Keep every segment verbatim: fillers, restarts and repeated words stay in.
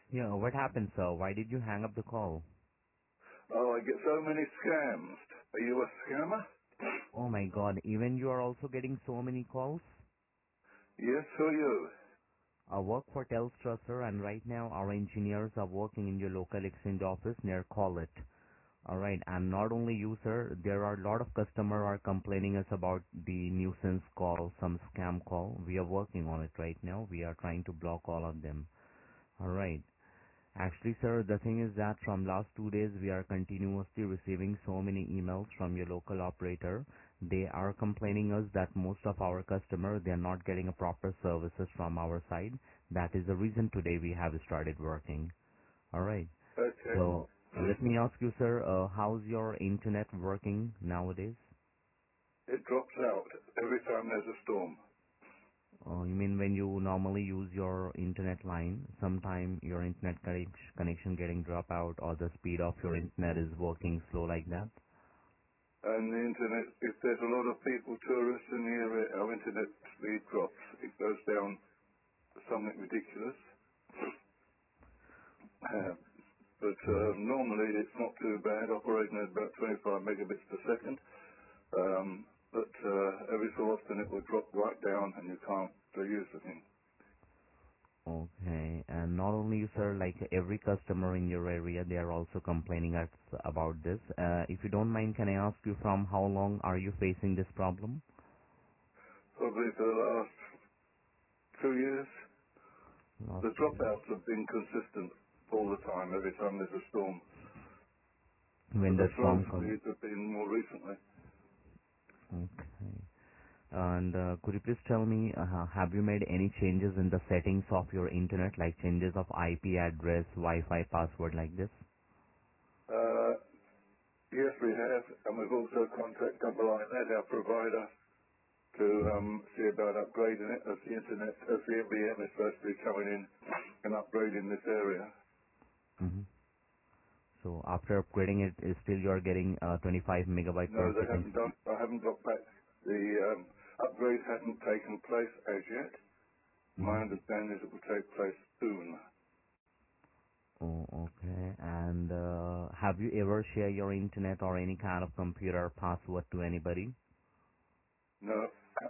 Yeah, what happened, sir? Why did you hang up the call? Oh, I get so many scams. Are you a scammer? Oh my god, even you are also getting so many calls? Yes, who are you? I work for Telstra, sir, and right now our engineers are working in your local exchange office near Collet. Alright, and not only you, sir, there are a lot of customers are complaining us about the nuisance call, some scam call. We are working on it right now. We are trying to block all of them. Alright. Actually, sir, the thing is that from last two days we are continuously receiving so many emails from your local operator. They are complaining us that most of our customers, they are not getting a proper services from our side. That is the reason today we have started working. Alright. Okay. So, let me ask you, sir, uh, how's your internet working nowadays? It drops out every time there's a storm. Uh, you mean when you normally use your internet line, sometime your internet connection connection getting drop out or the speed of your internet is working slow like that? And the internet, if there's a lot of people, tourists in the area, our internet speed drops. It goes down to something ridiculous. Uh, but uh, Mm-hmm. normally it's not too bad, operating at about twenty-five megabits per second. Um, but uh, every so often it will drop right down and you can't uh, use the thing. Okay, and not only you, sir, like every customer in your area, they are also complaining us about this. Uh, if you don't mind, can I ask you from how long are you facing this problem? Probably for the last two years, Last the two years. dropouts have been consistent all the time, every time there's a storm. When But the the slow storm comes. speeds have been more recently. Okay. And uh, could you please tell me, uh, have you made any changes in the settings of your internet, like changes of I P address, Wi-Fi password like this? Uh, yes, we have, and we've also contacted Double iNet, our provider, to um, see about upgrading it as the internet, as the M B M is supposed to be coming in and upgrading this area. hmm So after upgrading it, is still you are getting uh, twenty-five megabyte No, per they second haven't speed? done. I haven't got back. The um, upgrade hasn't taken place as yet. hmm My understanding is it will take place soon. Oh, okay. And uh, have you ever shared your internet or any kind of computer password to anybody? No.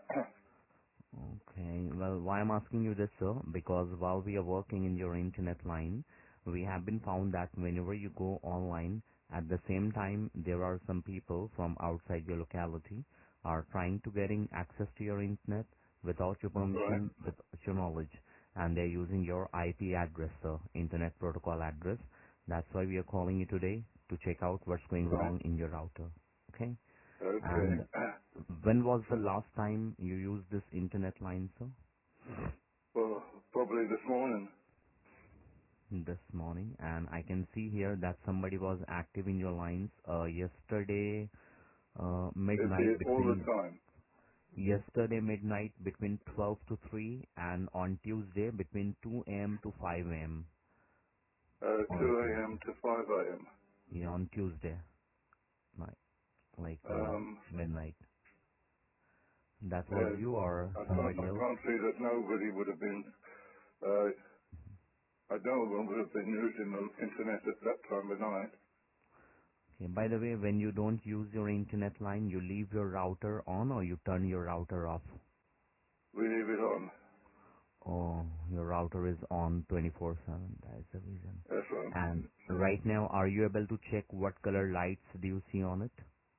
Okay. Well, why I'm asking you this, sir, because while we are working in your internet line, we have been found that whenever you go online, at the same time, there are some people from outside your locality are trying to getting access to your internet without your Right. permission, without your knowledge, and they're using your I P address, sir, internet protocol address. That's why we are calling you today to check out what's going Right. wrong in your router. Okay? Okay. And when was the last time you used this internet line, sir? Well, probably this morning. This morning. And I can see here that somebody was active in your lines uh, yesterday uh, It's midnight here all the between time. yesterday midnight between twelve to three and on Tuesday between two a m to five a m Uh, two on a.m. Tuesday. to five a.m. Yeah, on Tuesday night, like uh, Um, midnight. That was yeah, you or I can't, somebody I else? can't see that nobody would have been, uh, I know one would have been using the internet at that time of night. Okay. By the way, when you don't use your internet line, you leave your router on or you turn your router off? We leave it on. Oh, your router is on twenty-four seven. That is the reason. That's right. And right now, are you able to check what color lights do you see on it?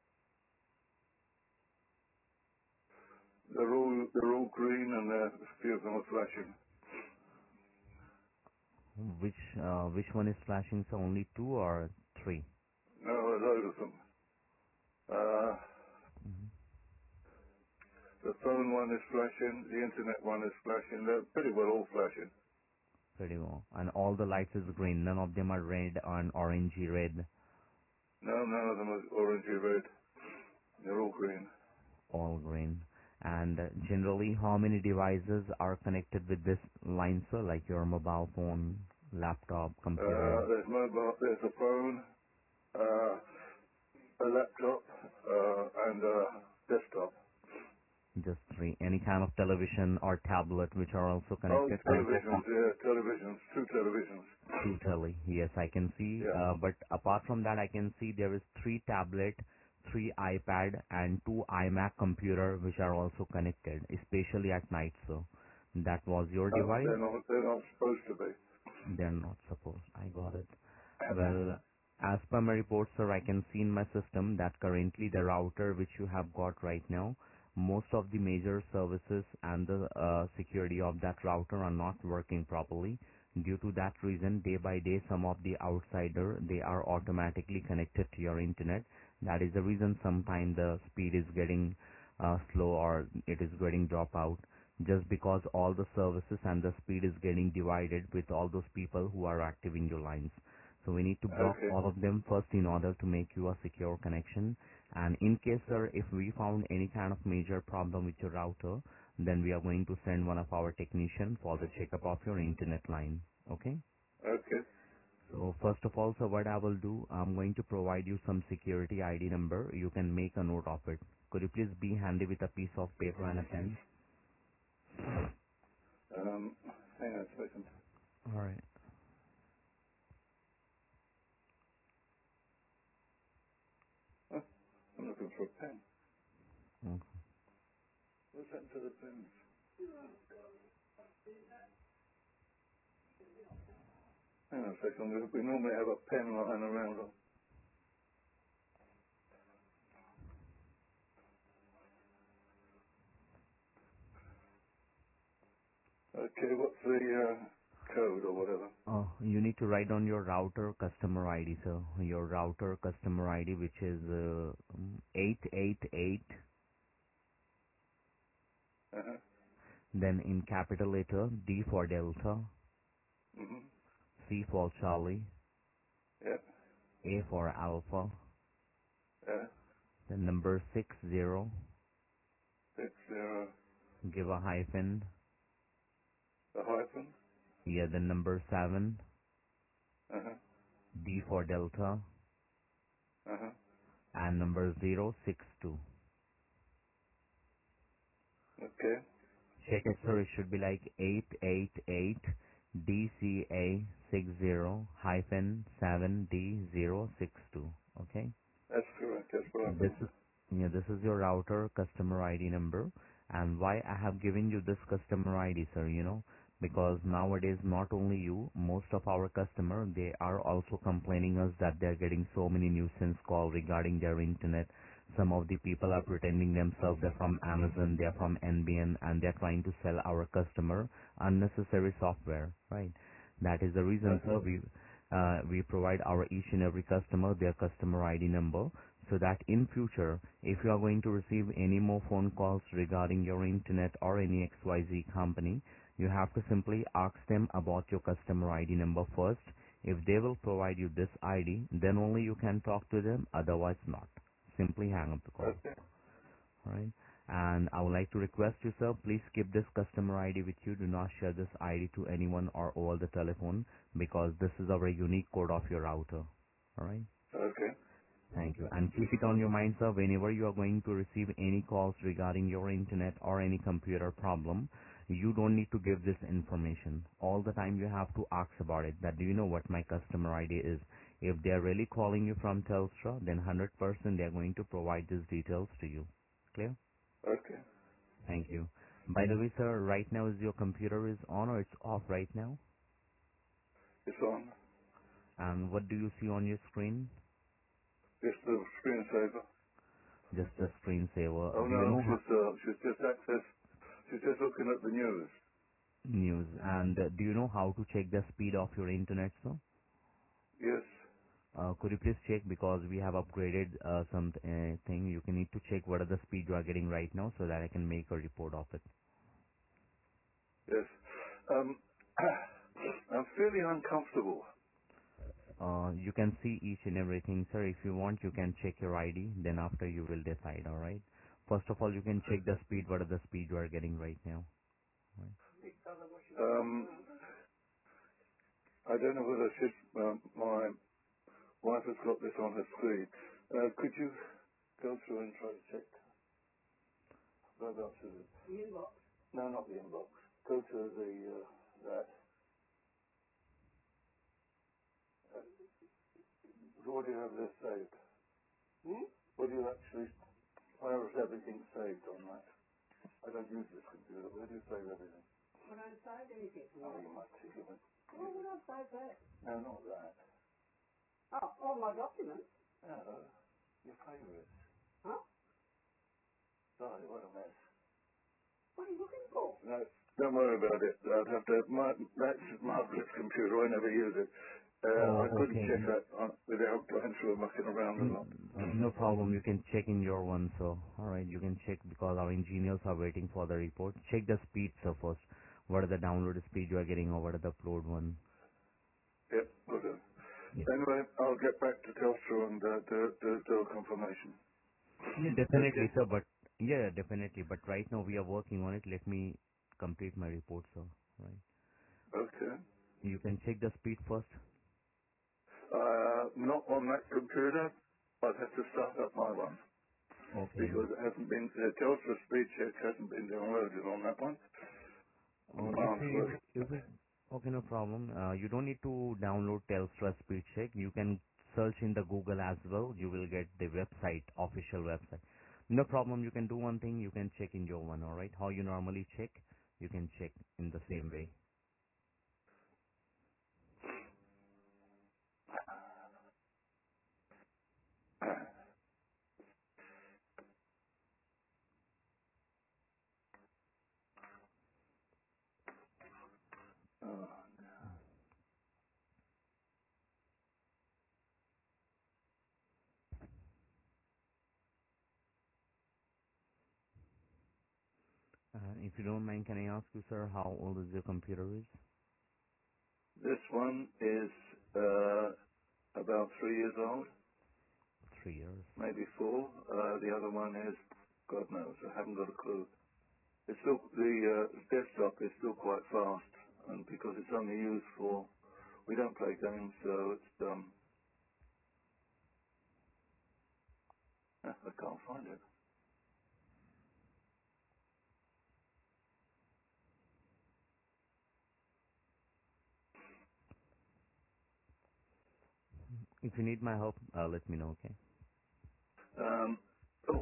They're all, they're all green and uh, a few of them are flashing. Which uh, which one is flashing? So only two or three? No, a load of them. Uh, Mm-hmm. the phone one is flashing, the internet one is flashing. They're pretty well all flashing. Pretty well. And all the lights is green. None of them are red and orangey red. No, none of them are orangey red. They're all green. All green. And uh, generally, how many devices are connected with this line, sir? Like your mobile phone, laptop, Uh, computer? there's mobile, there's a phone, uh, a laptop, uh, and a desktop. Just three. Any kind of television or tablet which are also Oh, connected? televisions, yeah, televisions, two televisions. Totally. Yes, I can see. Yeah. Uh, but apart from that, I can see there is three tablet, three iPad, and two iMac computer which are also connected, especially at night. So that was your Uh, device. they're not. They're not supposed to be. They're not supposed. I got it. Well, as per my report, sir, I can see in my system that currently the router which you have got right now, most of the major services and the uh, security of that router are not working properly. Due to that reason, day by day, some of the outsider, they are automatically connected to your internet. That is the reason sometimes the speed is getting uh, slow or it is getting drop out just because all the services and the speed is getting divided with all those people who are active in your lines. So we need to block Okay. all of them first in order to make you a secure connection. And in case, sir, if we found any kind of major problem with your router, then we are going to send one of our technician for the checkup of your internet line. Okay? Okay. So first of all, sir, what I will do, I'm going to provide you some security I D number. You can make a note of it. Could you please be handy with a piece of paper and a pen? Um, hang on a second. All right. Huh? I'm looking for a pen. Okay. What's happened to the pens? Hang on a second. We, we normally have a pen lying around. On. Okay. What's the uh, code or whatever? Uh, you need to write down your router customer I D, sir. Your router customer I D, which is uh, um, eight eight eight, Uh huh. then in capital letter, D for Delta, Mhm. C for Charlie, Yep. A for Alpha, Yeah. then number six zero, Six zero. give a hyphen, The hyphen. yeah, then number seven, Uh huh. D for Delta, Uh huh. and number zero six two. Okay. Check it, sir. It should be like eight eight eight D C A six zero hyphen seven D zero six two. Okay. That's correct. That's what I've This got. is yeah, this is your router customer I D number. And why I have given you this customer I D, sir, you know, because nowadays not only you, most of our customer, they are also complaining us that they're getting so many nuisance call regarding their internet. Some of the people are pretending themselves they're from Amazon, they're from N B N, and they're trying to sell our customer unnecessary software, right? That is the reason, Uh-huh. sir, we uh, we provide our each and every customer their customer I D number so that in future, if you are going to receive any more phone calls regarding your internet or any X Y Z company, you have to simply ask them about your customer I D number first. If they will provide you this I D, then only you can talk to them, otherwise not. Simply hang up the call. Okay. Alright? And I would like to request you, sir, please keep this customer I D with you. Do not share this I D to anyone or over the telephone because this is our unique code of your router. Alright? Okay. Thank you. And keep it on your mind, sir, whenever you are going to receive any calls regarding your internet or any computer problem, you don't need to give this information. All the time you have to ask about it, that do you know what my customer I D is? If they are really calling you from Telstra, then one hundred percent they are going to provide these details to you. Clear? Okay. Thank you. By the way, sir, right now is your computer is on or it's off right now? It's on. And what do you see on your screen? Just the screensaver. Just a screensaver. Oh Do you no, know how she's uh, she's just access. She's just looking at the news. news? And uh, do you know how to check the speed of your internet, sir? Yes. Uh, could you please check because we have upgraded uh, some uh, thing. You can need to check what are the speed you are getting right now so that I can make a report of it. Yes. Um, I'm feeling uncomfortable. Uh, you can see each and everything, sir. If you want, you can check your I D. Then after you will decide. All right. First of all, you can check the speed. What are the speed you are getting right now? Right. Um, I don't know whether she's, um, my wife has got this on her screen. Uh, could you go through and try to check? Go back to the... No, not the inbox. Go to the, uh, that. So what do you have this saved? Hmm? What do you actually, where is everything saved on that? I don't use this computer. Where do you save everything? I don't save anything from Oh, there. you might take it. Why would I save that? No, not that. Oh, all my documents. No, your favourites. Huh? Sorry, what a mess. What are you looking for? No, don't worry about it. I'd have to, my, that's Margaret's computer. I never use it. Uh, I Oh, couldn't okay. check that on, without going through and mucking around a Mm, lot. No problem. You can check in your one, so alright, you can check because our engineers are waiting for the report. Check the speed, sir, first. What are the download speed you are getting or what are the upload one? Yep, will do. Yeah. Anyway, I'll get back to Telstra and uh, do, do, do a confirmation. Yeah, Okay? definitely, sir, but yeah, definitely. But right now we are working on it. Let me complete my report, sir. Right. Okay. You can check the speed first. Uh, not on that computer. I'd have to start up my one Okay. because it hasn't been, the Telstra speed check hasn't been downloaded on that one. Oh, if Mine's you, working. if it, okay, no problem. Uh, you don't need to download Telstra Speed Check. You can search in the Google as well. You will get the website, official website. No problem. You can do one thing. You can check in your one, alright? How you normally check, you can check in the same way. Oh, Uh, if you don't mind, can I ask you, sir, how old is your computer is? this one is uh, about three years old, Three years. maybe four. Uh, the other one is, God knows, I haven't got a clue. It's still, the uh, desktop is still quite fast, and because it's only used for, we don't play games, so it's, um, I can't find it. If you need my help, uh, let me know, okay? Um, oh,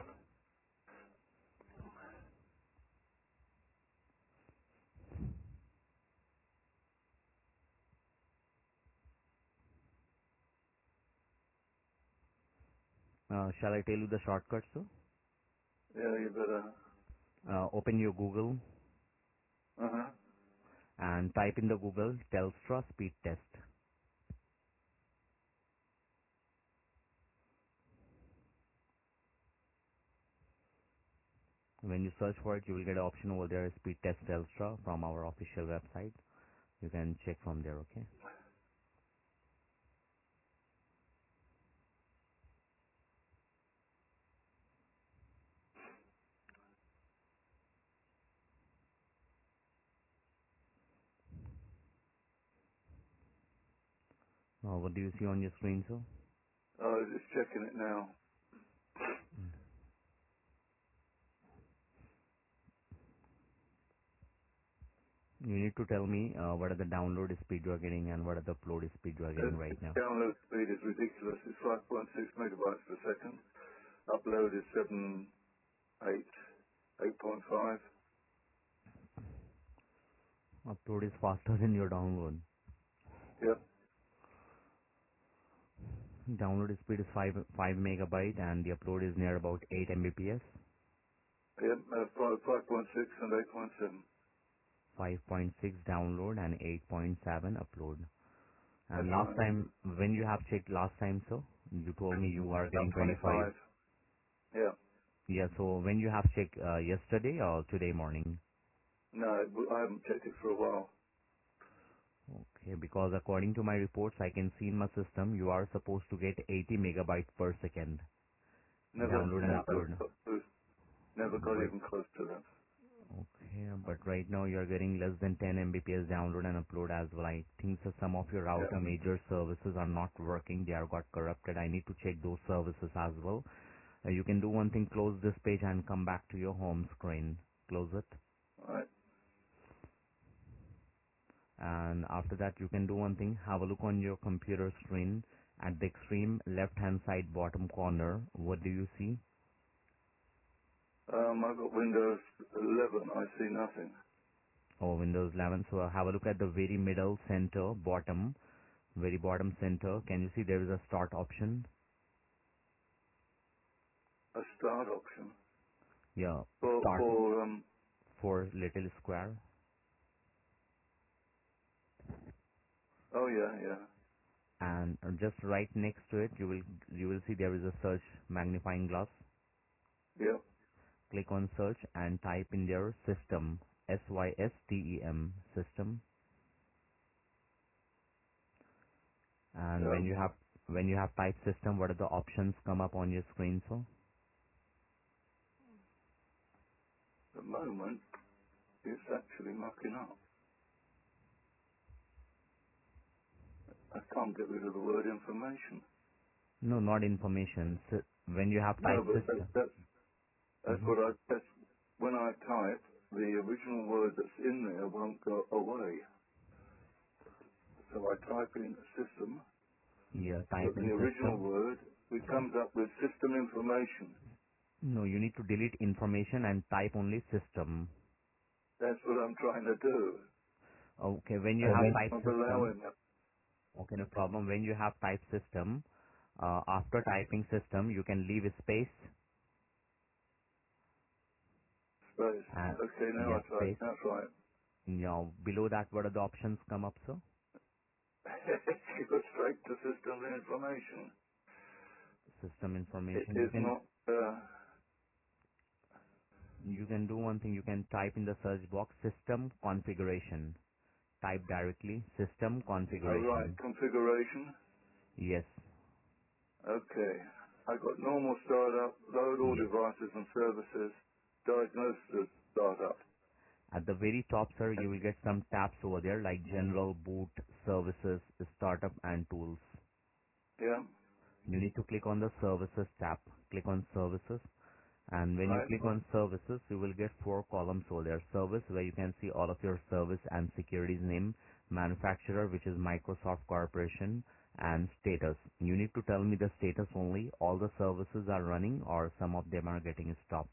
Uh, shall I tell you the shortcut, sir? yeah, you better, Uh, open your Google uh-huh. and type in the Google Telstra Speed Test. When you search for it, you will get an option over there, Speed Test Telstra from our official website. You can check from there, okay? Uh, what do you see on your screen, sir? Oh, just checking it now. You need to tell me uh, what are the download speed you are getting and what are the upload speed you are The getting right now. download speed is ridiculous. It's five point six megabytes per second. Upload is seven, eight, eight point five. Upload is faster than your download. Yep. Download speed is five five megabyte and the upload is near about eight Mbps. Yep. Uh, five point six and eight point seven. five point six download and eight point seven upload. And That's last right. time, when you have checked last time, sir, you told me you are About getting twenty-five. twenty-five. Yeah. Yeah, so when you have checked uh, yesterday or today morning? No, I haven't checked it for a while. Okay, because according to my reports, I can see in my system you are supposed to get eighty megabytes per second Never, download and never, upload. got close- never got But even close to that. okay, but right now you are getting less than ten Mbps download and upload as well. I think that some of your Yeah. router major services are not working. They are got corrupted. I need to check those services as well. Uh, you can do one thing, close this page and come back to your home screen. Close it. All right. And after that, you can do one thing, have a look on your computer screen At the extreme left hand side bottom corner, what do you see? Um, I've got Windows eleven. I see nothing. Oh, Windows eleven. So have a look at the very middle center bottom, very bottom center. Can you see there is a start option? A start option Yeah, for start for um. for little square. Oh yeah, yeah. And just right next to it, you will you will see there is a search magnifying glass. Yep. Click on search and type in there system, S Y S T E M, system. And when Um, you have when you have type system, what are the options come up on your screen? So at the moment, it's actually mucking up. I can't get rid of the word information. no, not information. So when you have No, type but that, system. that's that's Hmm. what I. That's when I type, the original word that's in there won't go away. So I type in system, Yeah, type but the in original system. word, it comes up with system information. No, you need to delete information and type only system. That's what I'm trying to do. Okay, when you And have it's type not system, allowing that okay, no problem. When you have type system, uh, after typing system, you can leave a space space. and Okay, now yes, I try. space. That's right. Now below that, what are the options come up, sir? You go straight to system information. System It information. You is can not. Uh, you can do one thing. You can type in the search box system configuration. Type directly system all right, configuration. configuration. Yes, Okay. I got normal startup, load all yes. devices and services, diagnosis startup. At the very top, sir, you will get some tabs over there like general, boot, services, startup, and tools. Yeah. You need to click on the services tab. Click on services. And when you Right. click on services, you will get four columns over there. Service, where you can see all of your service and securities name, manufacturer, which is Microsoft Corporation, and status. You need to tell me the status only. All the services are running or some of them are getting stopped.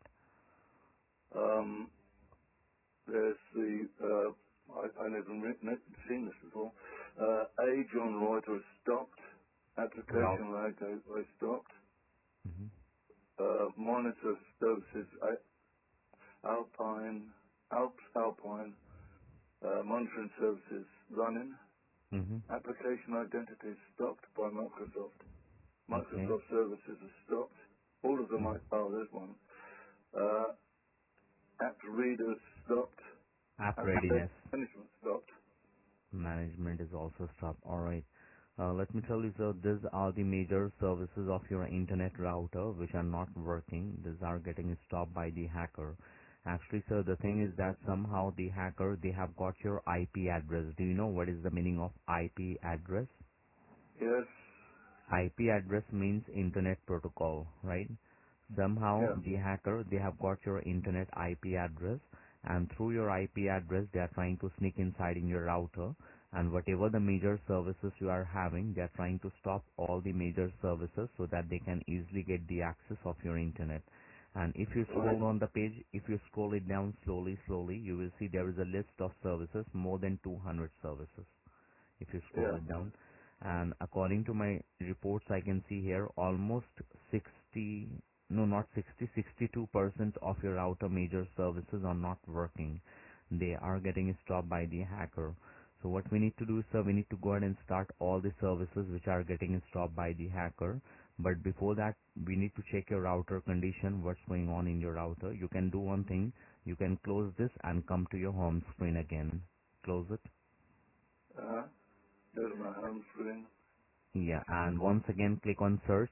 Um, there's the, uh, I, I never re- ne- seen this before. Uh, A. John Reuter stopped. Route. Application lag gateway stopped. Hmm. Uh, monitor services, A- Alpine, Alps Alpine, uh, monitoring services running. Hmm. Application identity stopped by Microsoft. Okay. Microsoft services are stopped. All of them Mhm. are, oh, there's one. Uh, app readers stopped. App Application readiness management stopped. management is also stopped. All right. Uh, let me tell you, sir, these are the major services of your internet router which are not working. These are getting stopped by the hacker. Actually, sir, the thing is that somehow the hacker, they have got your I P address. Do you know what is the meaning of I P address? Yes. I P address means internet protocol, right? Somehow Yeah. the hacker, they have got your internet I P address, and through your I P address they are trying to sneak inside in your router, and whatever the major services you are having, they are trying to stop all the major services so that they can easily get the access of your internet. And if you Right. scroll on the page, if you scroll it down slowly, slowly, you will see there is a list of services, more than two hundred services if you scroll Yeah. it down. And according to my reports, I can see here almost sixty, no, not sixty, sixty-two percent of your router major services are not working. They are getting stopped by the hacker. So what we need to do, sir, we need to go ahead and start all the services which are getting stopped by the hacker. But before that, we need to check your router condition, what's going on in your router. You can do one thing. You can close this and come to your home screen again. Close it. Uh, there's my home screen. Yeah, and once again click on search,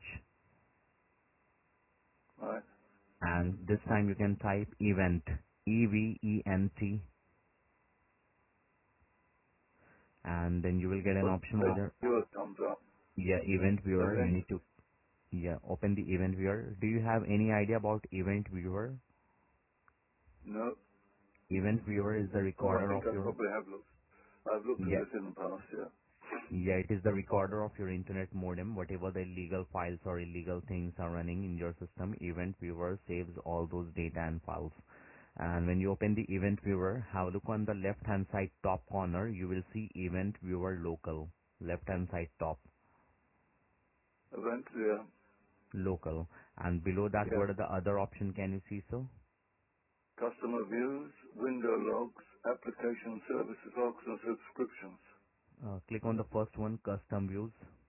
Right. and this time you can type event, E V E N T, and then you will get an But option over the there. viewer comes up. Yeah, event viewer, you Event. need to, yeah, open the event viewer. Do you have any idea about event viewer? No. Event viewer is the Oh, I recorder think of I your, probably have looked. I've looked at yeah, this in the past, yeah. Yeah, it is the recorder of your internet modem. Whatever the illegal files or illegal things are running in your system, Event Viewer saves all those data and files. And when you open the Event Viewer, have a look on the left hand side top corner. You will see Event Viewer Local. Left hand side top. Events, yeah. Local. And below that, Yeah. what are the other option can you see, sir? Customer views, window logs, application services logs and subscriptions. Uh, click on the first one, Custom Views.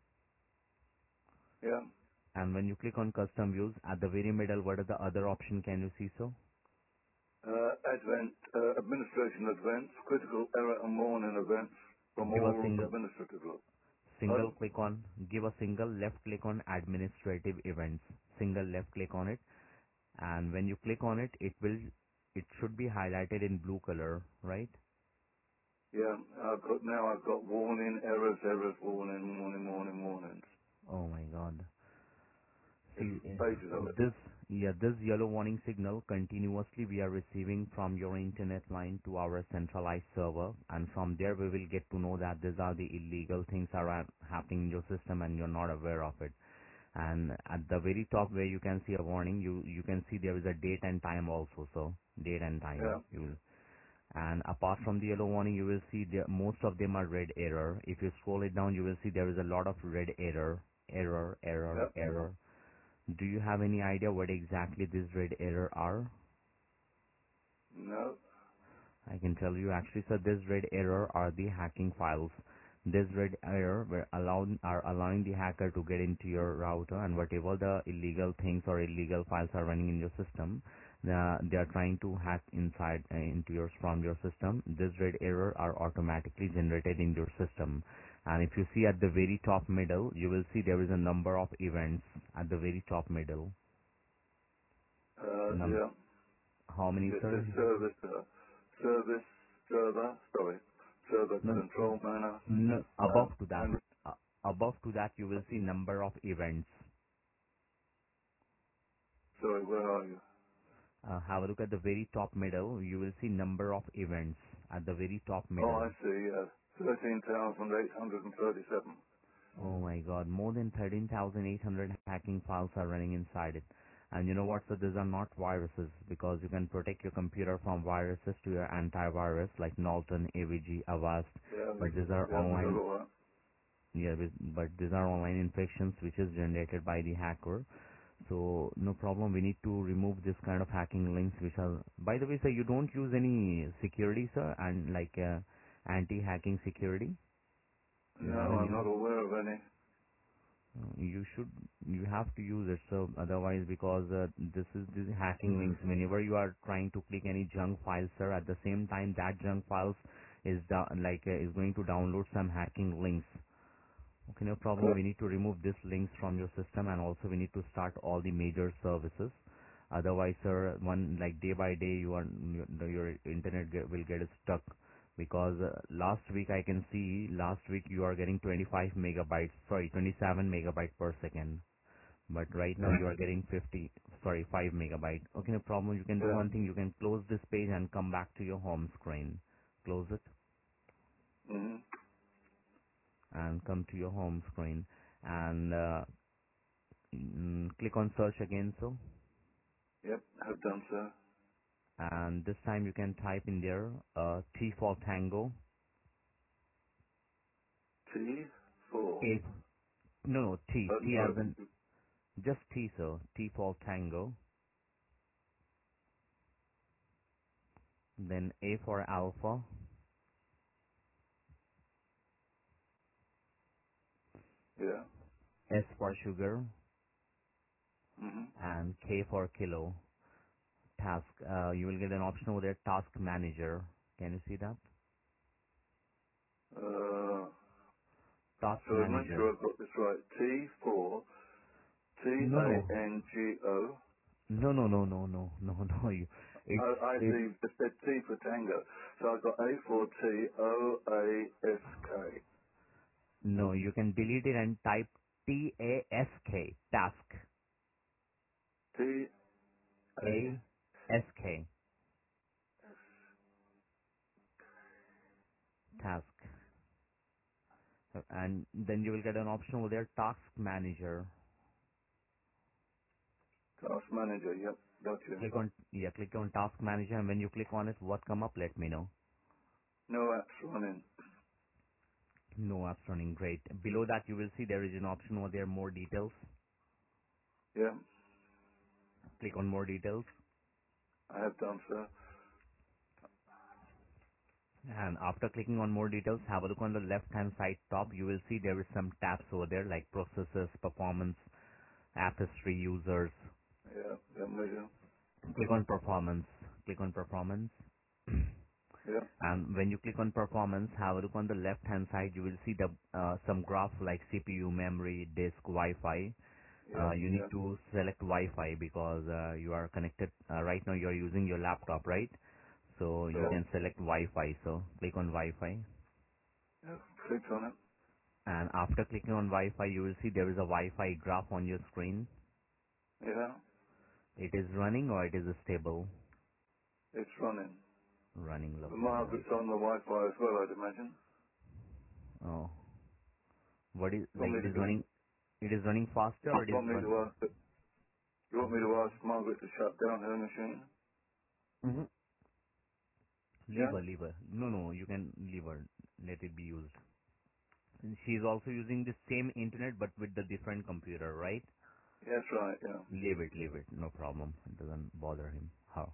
Yeah. And when you click on Custom Views, at the very middle, what are the other option can you see, sir? Uh, advent, uh, administration events, critical error and warning events from Give a all single administrative logs. single Pardon? click on, give a single left click on administrative events. Single left click on it, and when you click on it, it will, it should be highlighted in blue color, right? Yeah, I've got, now I've got warning, errors, errors, warning, warning, warning, warnings. Oh my God. There's See, eh, pages of it. this, yeah, this yellow warning signal continuously we are receiving from your internet line to our centralized server, and from there we will get to know that these are the illegal things are uh, happening in your system and you're not aware of it. And at the very top where you can see a warning, you you can see there is a date and time also. So date and time Yeah. you will. And apart from the yellow warning, you will see there, most of them are red error. If you scroll it down, you will see there is a lot of red error, error, error, Yeah. error. Do you have any idea what exactly these red error are? No. I can tell you actually, sir, this red error are the hacking files. This red error were allowing, are allowing the hacker to get into your router, and whatever the illegal things or illegal files are running in your system, uh, they are trying to hack inside uh, into your from your system. This red error are automatically generated in your system. And if you see at the very top middle, you will see there is a number of events at the very top middle. Uh, Num- yeah. how many, It says sir? service, uh, service, server, sorry, server No, control manner, no, above um, to that. and, Uh, above to that, you will see number of events. sorry, where are you? Uh, have a look at the very top middle. You will see number of events at the very top Oh, I middle. see, uh, thirteen thousand eight hundred thirty-seven. Oh my God, more than thirteen thousand eight hundred hacking files are running inside it. And you know what? So these are not viruses, because you can protect your computer from viruses to your antivirus like Norton, A V G, Avast. Yeah, we, But these are yeah, we got online, all that. yeah, with- but these are online infections which is generated by the hacker. So no problem. We need to remove this kind of hacking links which are. By the way, sir, you don't use any security, sir, and like uh, anti-hacking security. You No, have I'm any? not aware of any. Uh, You should. You have to use it. So otherwise, because uh, this is this hacking links. Whenever you are trying to click any junk files, sir, at the same time that junk files is da- like uh, is going to download some hacking links. Okay, no problem. We need to remove these links from your system, and also we need to start all the major services. Otherwise, sir, one like day by day, you are your, your internet get, will get stuck, because uh, last week I can see last week you are getting twenty-five megabytes, sorry, twenty-seven megabyte per second, but right now Yeah, you are getting fifty, sorry, five megabyte. Okay, no problem. You can do yeah. one thing. You can close this page and come back to your home screen. Close it Mm-hmm. and come to your home screen and. Uh, Mm, click on search again, so, Yep, have done so. and this time you can type in there uh, T for Tango, T four. A, no, no, T, Uh, T sorry. as in, just T, so, T for Tango, then A for Alpha, Yeah. S for Sugar, Mm-hmm. and K for Kilo. Task, uh, you will get an option over there, Task Manager. Can you see that? Uh, Task so make Manager. sure I've got this right. T four. T No, no, A N G O. no, no, no, no, no, no, no, you, I, it's, I it's, see. It said T for Tango. So I've got A for T O A S K. no, you can delete it and type T A S K, Task. T A. A S K, task. Uh, And then you will get an option over there, Task Manager. Task manager, yep, gotcha. Click on, yeah, click on Task Manager, and when you click on it, what come up, let me know. No apps running. No apps running, great. Below that, you will see there is an option over there, More Details. Yeah, Click on More Details. I have done so. And after clicking on More Details, have a look on the left-hand side top. You will see there is some tabs over there, like Processes, Performance, App History, Users. Yeah, I'm with you. Click on Performance. Click on Performance. Yeah, And when you click on Performance, have a look on the left-hand side. You will see the uh, some graph like C P U, memory, disk, Wi-Fi. yeah, Uh, you need yeah, to select Wi-Fi because uh, you are connected. Uh, right now, you are using your laptop, right? So you yeah, can select Wi-Fi. So click on Wi-Fi. yeah. Clicked on it. And after clicking on Wi-Fi, you will see there is a Wi-Fi graph on your screen. Yeah, It is running or it is stable? it's running. Running, The lovely, right? Margaret's on the Wi-Fi as well, I'd imagine. Oh, what is You want like me it is to, running? It is running faster or it you is want me run? to ask, you want me to ask Margaret to shut down her machine? Mm-hmm. Leave Yeah? her, leave her. No, no, you can leave her. Let it be used. And she is also using the same internet but with the different computer, right? Yes, right, yeah. Leave it, leave it. No problem. It doesn't bother him. How?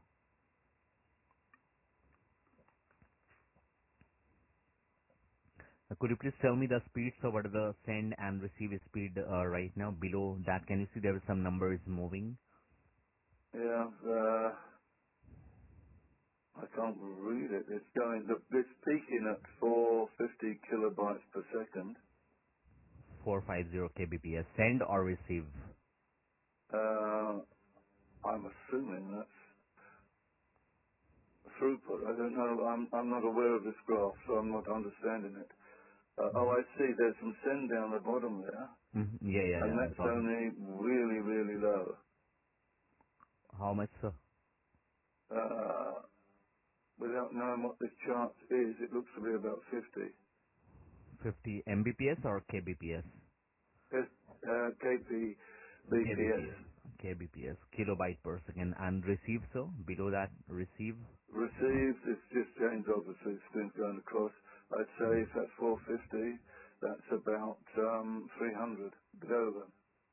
Uh, Could you please tell me the speed? So what are the send and receive speed uh, right now? Below that, can you see there is some number is moving? Yeah, uh, I can't read it. It's going, the, it's peaking at four hundred fifty kilobytes per second. four fifty kbps. Send or receive? Uh, I'm assuming that's throughput. I don't know. I'm, I'm not aware of this graph, so I'm not understanding it. Uh, oh, I see. There's some send down the bottom there, Mm-hmm. Yeah, yeah, and yeah. that's Got it. only really, really low. How much, sir? Uh, without knowing what this chart is, it looks to be about fifty. fifty Mbps or kbps? It's, uh, K P B P S. Kbps. Kbps. Kilobyte per second. And receive, so? Below that, receive? Received, it's just changed obviously, it's been going across. I'd say if that's four hundred fifty, that's about um, three hundred. Bit over.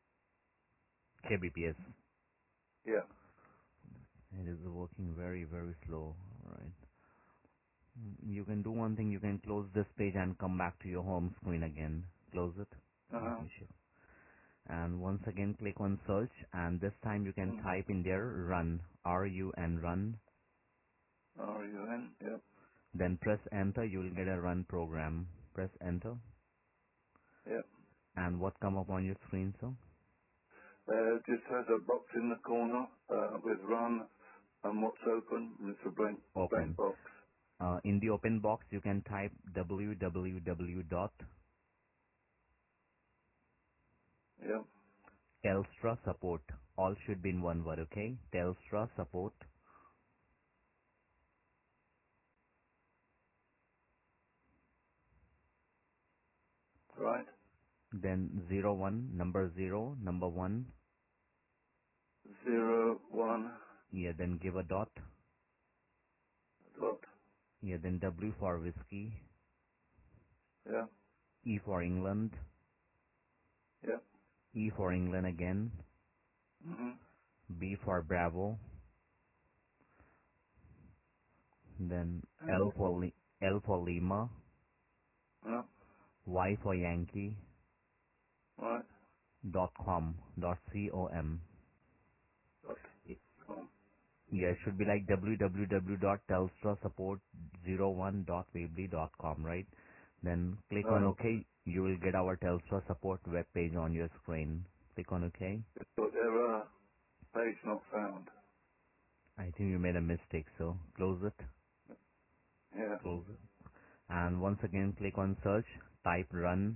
Kbps. Yeah. It is working very, very slow. Alright. Mm, You can do one thing. You can close this page and come back to your home screen again. Close it. Let Uh-huh. me show. And once again, click on search. And this time you can Mm. type in there run. R U N run. R U N, yep, Then press enter. You will get a run program. Press enter. yep. And what come up on your screen, sir? Uh, it just has a box in the corner uh, with run and what's open, and it's a blank, blank Open. box. Uh, in the open box, you can type w w w dot Yep, telstra support. All should be in one word, okay? Telstra support. right. Then zero one, number zero, number one. Zero, one, Yeah, then give a dot. dot. Yeah, then W for whiskey. Yeah, E for England. yep. E for England again. Mm-hmm. B for Bravo. Then And, L for Li- L for Lima. yeah, Y for Yankee. right. Dot com. Dot com. Dot com. Yeah, it should be like w w w dot telstra support zero one dot weebly dot com, right? Then click on Right. OK. You will get our Telstra support web page on your screen. Click on OK. It's got error, page not found. I think you made a mistake, so close it. Yeah. Close it. And once again, click on search. Type run.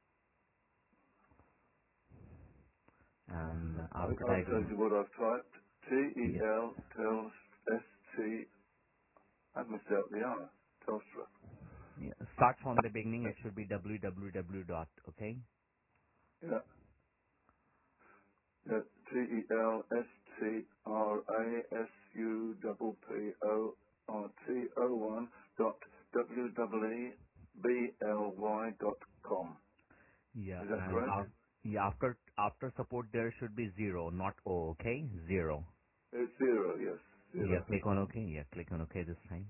And I, after I'll tell typing, you what I've typed. T E yeah, L tells S T. I missed out the R. Telstra. Yeah, start from the beginning. It should be www dot. Okay. Yeah. Yeah. T E L S T R A S U P P O R T O one dot W W E B L Y dot com. Yeah, Is that and correct? af- yeah, after after support there should be zero, not O. Okay, zero. It's zero, yes. Yeah, Zero. click on OK. Yeah, click on OK this time.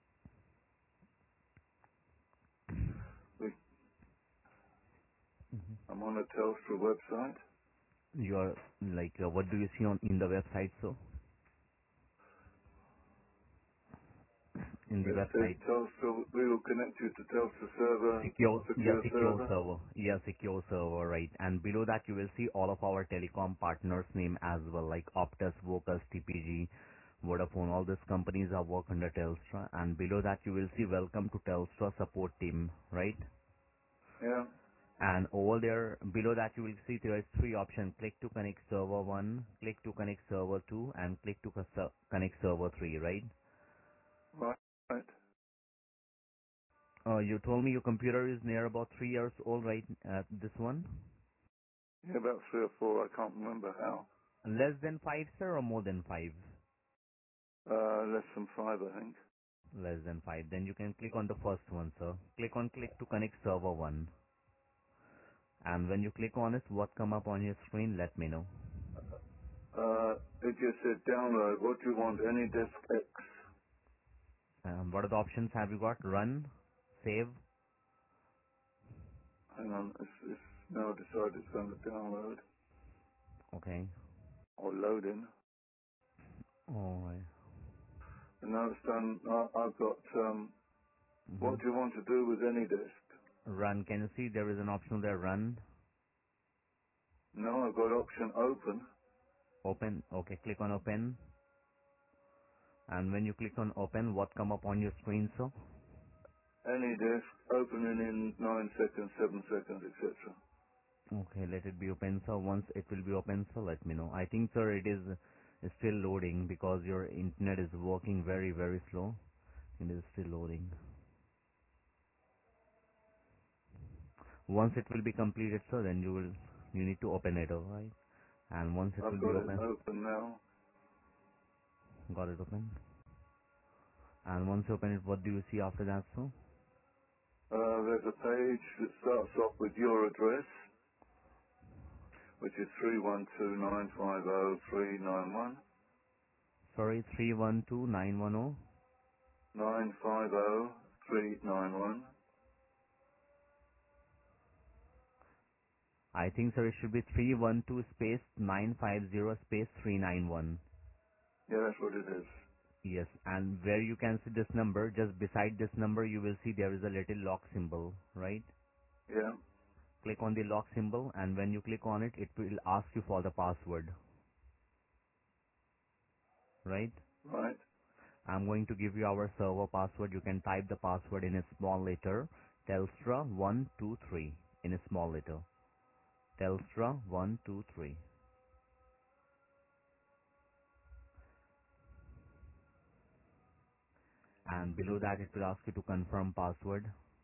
We- hmm I'm on the Telstra website. You're like, uh, what do you see on in the website? So in the It says website, Telstra, we will connect you to Telstra server, secure, yeah, secure secure server. server, yeah, secure server, right? And below that you will see all of our telecom partners' name as well, like Optus, Vocus, T P G, Vodafone. All these companies are work under Telstra. And below that you will see Welcome to Telstra support team, right? Yeah. And over there, below that you will see there is three options. Click to connect server one, click to connect server two, and click to cus- connect server three, right? Right. Right. Uh, you told me your computer is near about three years old, right? Uh, this one? Yeah, about three or four. I can't remember how. Less than five, sir, or more than five? Uh, less than five, I think. Less than five. Then you can click on the first one, sir. Click on click to connect server one. And when you click on it, what come up on your screen, let me know. Uh, it just said download. What do you want? Any disk X? Um, what are the options have you got? Run, save. Hang on. It's, it's now decided it's going to download Okay. or load in. Alright. And now it's done. I, I've got, um, Mm-hmm. what do you want to do with any disk? Run. Can you see there is an option there? Run. Now I've got option open. Open. Okay. Click on open. And when you click on open, what come up on your screen, sir? Any disk opening in nine seconds, seven seconds, et cetera. Okay, let it be open, sir. Once it will be open, sir, let me know. I think, sir, it is is still loading because your internet is working very, very slow. It is still loading. Once it will be completed, sir, then you will you need to open it, alright? And once it I've will be got it open, open now. got it open. And once you open it, what do you see after that, sir? Uh, there's a page that starts off with your address, which is three one two nine five zero three nine one. Sorry, three one two nine one zero. nine five zero three nine one. I think, sir, it should be three one two space nine five zero space three nine one. Yeah, that's what it is. Yes, and where you can see this number, just beside this number, you will see there is a little lock symbol, right? Yeah, Click on the lock symbol, and when you click on it, it will ask you for the password, right? right. I'm going to give you our server password. You can type the password in a small letter, Telstra one two three, in a small letter, Telstra one two three. And below that, it will ask you to confirm password.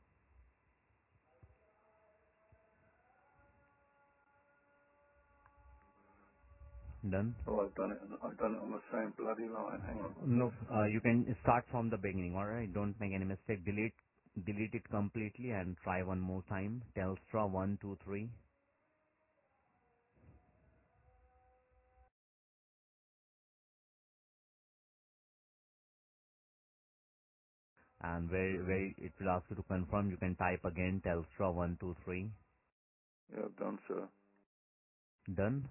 Done? Oh, I've done it. I've done it on the same bloody line. Hang on. No, uh, you can start from the beginning, alright? Don't make any mistake. Delete, delete it completely and try one more time. Telstra one two three. And where, where it will ask you to confirm, you can type again Telstra one two three. Yeah, I've done, sir. Done?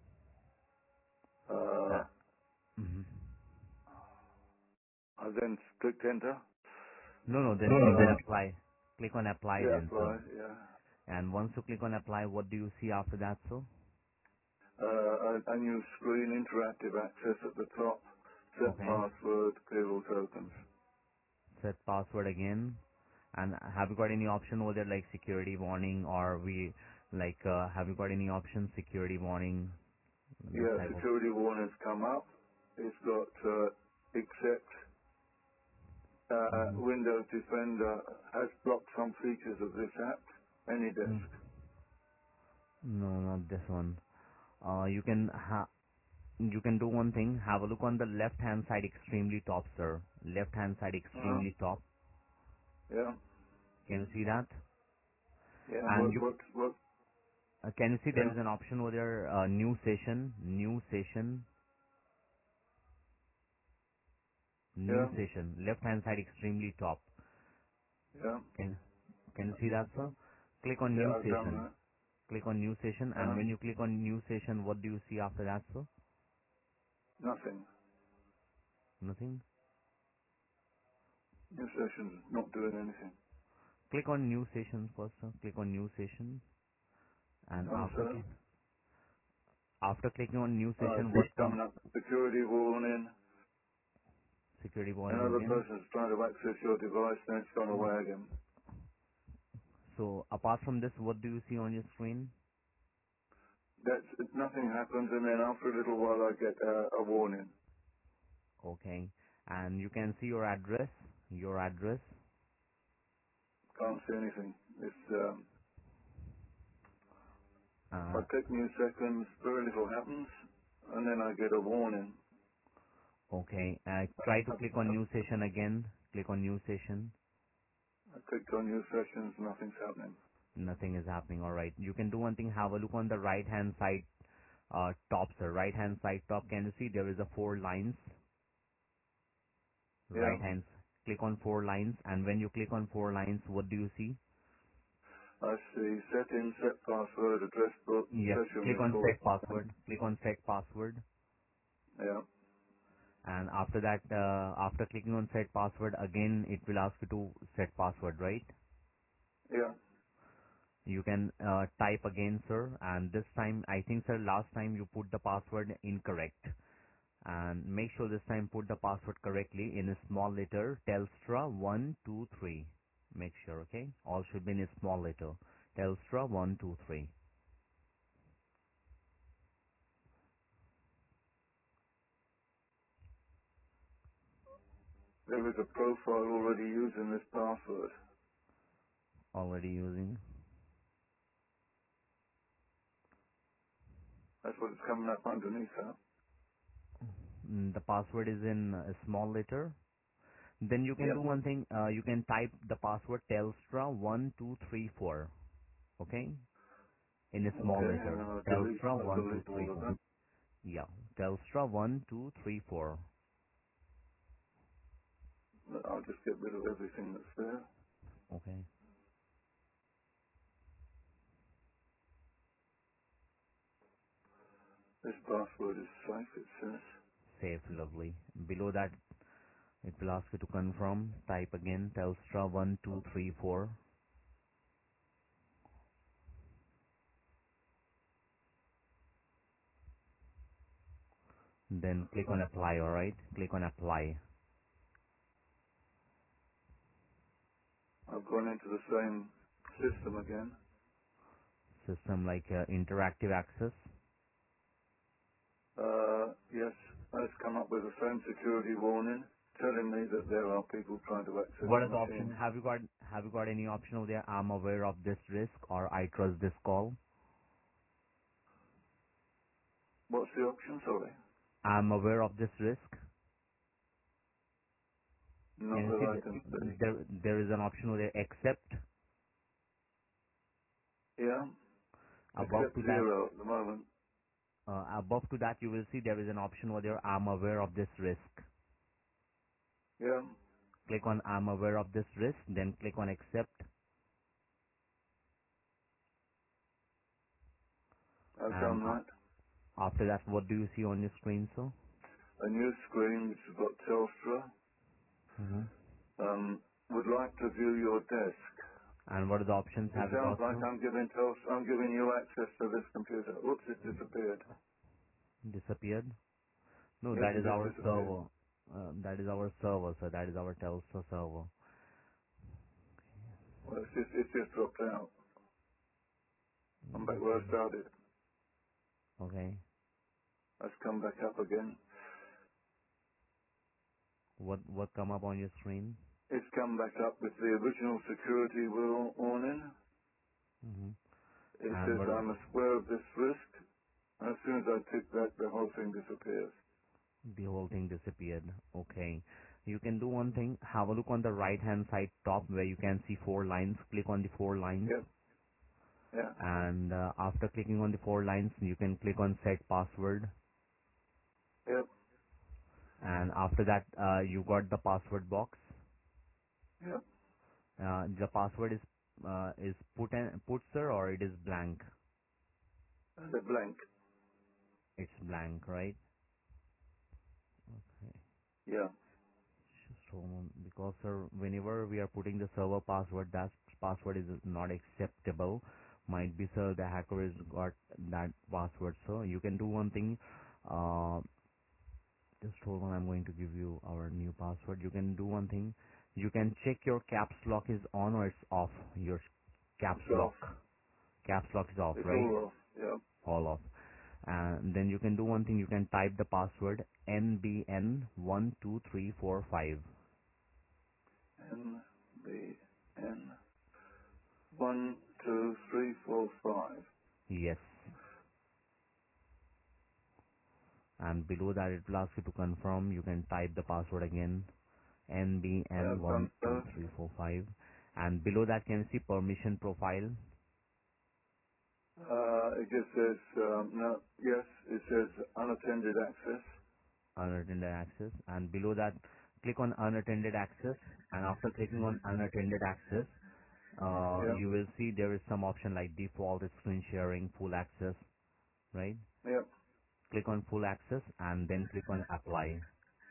Uh, Ah. hmm I then clicked enter. No, no, then click Uh, on apply. Click on apply yeah, then, sir. apply. Yeah. And once you click on apply, what do you see after that, sir? Uh, a, a new screen, interactive access at the top. Set Okay. password, clear all tokens. Set password again. And have you got any option over there like security warning, or we like uh, have you got any option security warning, this Yeah, type of? security warning's come up. It's got uh, accept. uh, Mm-hmm. Windows Defender has blocked some features of this app. Mm. AnyDesk. No, not this one. Uh, you can ha- you can do one thing. Have a look on the left hand side, extremely top, sir. Left hand side, Uh-huh. extremely top. Yeah. Can you see that? Yeah. And What? you What? What? uh, can you see there Yeah. is an option over there, uh, new session, new session, new Yeah. session. Left hand side, extremely top. Yeah. Can can you see that, sir? Click on Yeah. new I've done session. that. Click on new session, and Uh, when you click on new session, what do you see after that, sir? nothing. Nothing. New session's not doing anything. Click on new session first, sir. Click on new session, and Done after so. cl- after clicking on new Uh, session, what it's come? coming up. Security warning. Security warning Another again. person's trying to access your device, then it's gone away again. So apart from this, what do you see on your screen? That's nothing happens, and then after a little while, I get uh, a warning. Okay, and you can see your address. Your address. Can't see anything. It's um, if I Uh, take new seconds, very little happens, and then I get a warning. okay. Uh, try to I, click on I, new session again. Click on new session. I clicked on new sessions, nothing's happening. Nothing is happening. All right. You can do one thing. Have a look on the right hand side uh, top, sir. Right hand side top. Can you see there is a four lines? Yeah, Right hand. Click on four lines, and when you click on four lines, what do you see? I see. Settings, set password, address book, Yes. session Click on record. set password. Click on set password. Yeah, And after that, uh, after clicking on set password, again it will ask you to set password, right? yeah. You can uh, type again, sir. And this time, I think, sir, last time you put the password incorrect. And make sure this time put the password correctly in a small letter. Telstra one two three. Make sure, okay? All should be in a small letter. Telstra one two three. There is a profile already using this password. Already using. That's what it's coming up underneath that. Mm, the password is in a small letter. Then you can Yep. do one thing. Uh, you can type the password Telstra one two three four. Okay, in a small Okay, and letter. then I'll delete, Telstra I'll one two delete three all of four. that. Yeah, Telstra one two three four. I'll just get rid of everything that's there. Okay, This password is safe, it says. safe, lovely. Below that, it will ask you to confirm. Type again Telstra one two three four. Then click on apply. All right, click on apply. I've gone into the same system again. System like uh, interactive access. Uh, yes, it's come up with the same security warning telling me that there are people trying to access What the is the option? machine. Have you got have you got any option over there? I'm aware of this risk, or I trust this call. What's the option, sorry? I'm aware of this risk. Not Can you that see I that can see. there there is an option over there, accept. Yeah, Above except to that, zero at the moment. uh, above to that, you will see there is an option over there. I'm aware of this risk. Yeah, Click on I'm aware of this risk, then click on accept, I've and done uh, that. after that, what do you see on your screen, sir? A new screen which has got Telstra. hmm Um, would like to view your desk. And what are the options It have you sounds got, like sir? I'm giving Telstra, I'm giving you access to this computer. Oops, it disappeared. Disappeared? No, Yes, that it is just our disappeared. server. Uh, that is our server, sir. That is our Telstra server. Well, it's just, it's just dropped out. I'm back where I Okay. started. Okay. Let's come back up again. What what come up on your screen? It's come back up with the original security wa- warning. Mm-hmm. It And says what I'm aware of this risk. As soon as I tick that, the whole thing disappears. the whole thing disappeared. Okay. You can do one thing. Have a look on the right hand side top where you can see four lines. Click on the four lines. Yep. Yeah. And uh, after clicking on the four lines, you can click on set password. Yep. And after that, uh, you got the password box. Yep. Uh, the password is uh, is put and put sir, or it is blank. And a blank. It's blank, right? Okay. Yeah. Just hold on, because sir, whenever we are putting the server password, that password is not acceptable. Might be sir, the hacker has got that password. So you can do one thing. Uh, just hold on, I'm going to give you our new password. You can do one thing. You can check your caps lock is on or it's off. Your caps It's off. lock. Caps lock is off, It's right? all off. Yep. All off. And then you can do one thing. You can type the password N B N one two three four five. N B N one two three four five. Yes. And below that it will ask you to confirm. You can type the password again. N B Yeah, N I've done one two both. three four five. And below that can you see permission profile. Uh, it just says um, no. Yes, it says unattended access. Unattended access. And below that click on unattended access. And after clicking on unattended access, uh, Yep. you will see there is some option like default screen sharing, full access, right? Yep. Click on full access and then click on apply.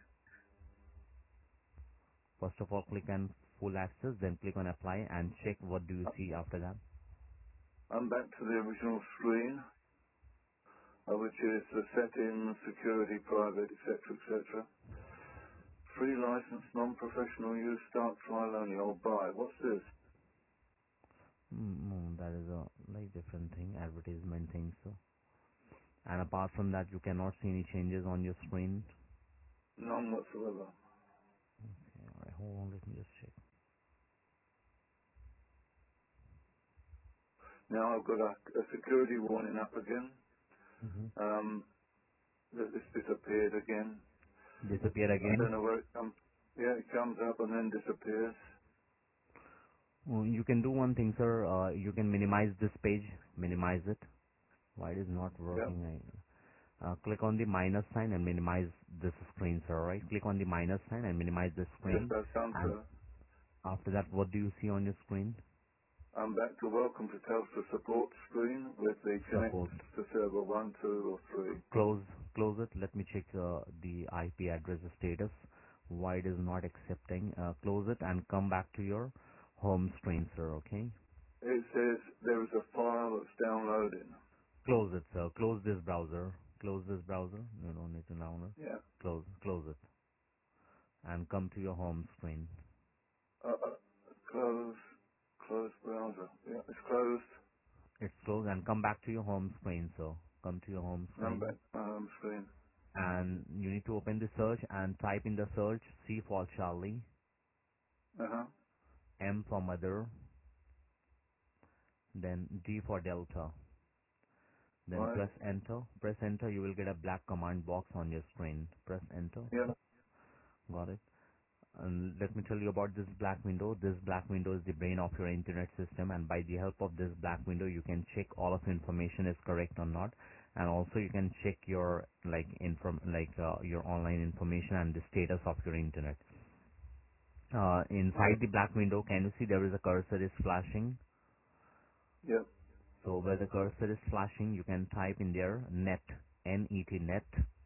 First of all, click on full access, then click on apply and check what do you see after that. I'm back to the original screen, uh, which is the settings, security, private, et cetera, et cetera. Free license, non-professional use, start trial only, or buy. What's this? Mm, no, that is a like different thing, advertisement thing. So, and apart from that, you cannot see any changes on your screen. None whatsoever. Okay, all right, hold on, let me just check. Now I've got a, a security warning up again. Mm-hmm. Um, that this disappeared again. Disappear I don't again. know where it comes. Yeah, it comes up and then disappears. Oh, you can do one thing, sir. Uh, you can minimize this page, minimize it. Why it is not Yep. working? I, uh, click on the minus sign and minimize this screen, sir. Right? Click on the minus sign and minimize the Yes, screen. I've done And so. after that, what do you see on your screen? I'm back to welcome to Telstra support screen with the connect Support. to server one, two, or three. Close, close it. Let me check uh, the I P address status. Why it is not accepting? Uh, close it and come back to your home screen, sir. Okay. It says there is a file that's downloading. Close it, sir. Close this browser. Close this browser. You don't need to download. Yeah. Close, close it, and come to your home screen. Uh, uh, close, close browser. Yeah, it's closed. It's closed and come back to your home screen, sir. Come to your home I'm back screen, to my home screen. and you need to open the search and type in the search C for Charlie, Uh huh. M for mother, then D for Delta. Then Right. press enter. Press enter. You will get a black command box on your screen. Press enter. Yeah. Got it. And let me tell you about this black window. This black window is the brain of your internet system, and by the help of this black window, you can check all of the information is correct or not, and also you can check your like inform like uh, your online information and the status of your internet. Uh, Right. inside the black window, can you see there is a cursor is flashing? Yeah. So where the cursor is flashing, you can type in there net, N E T net,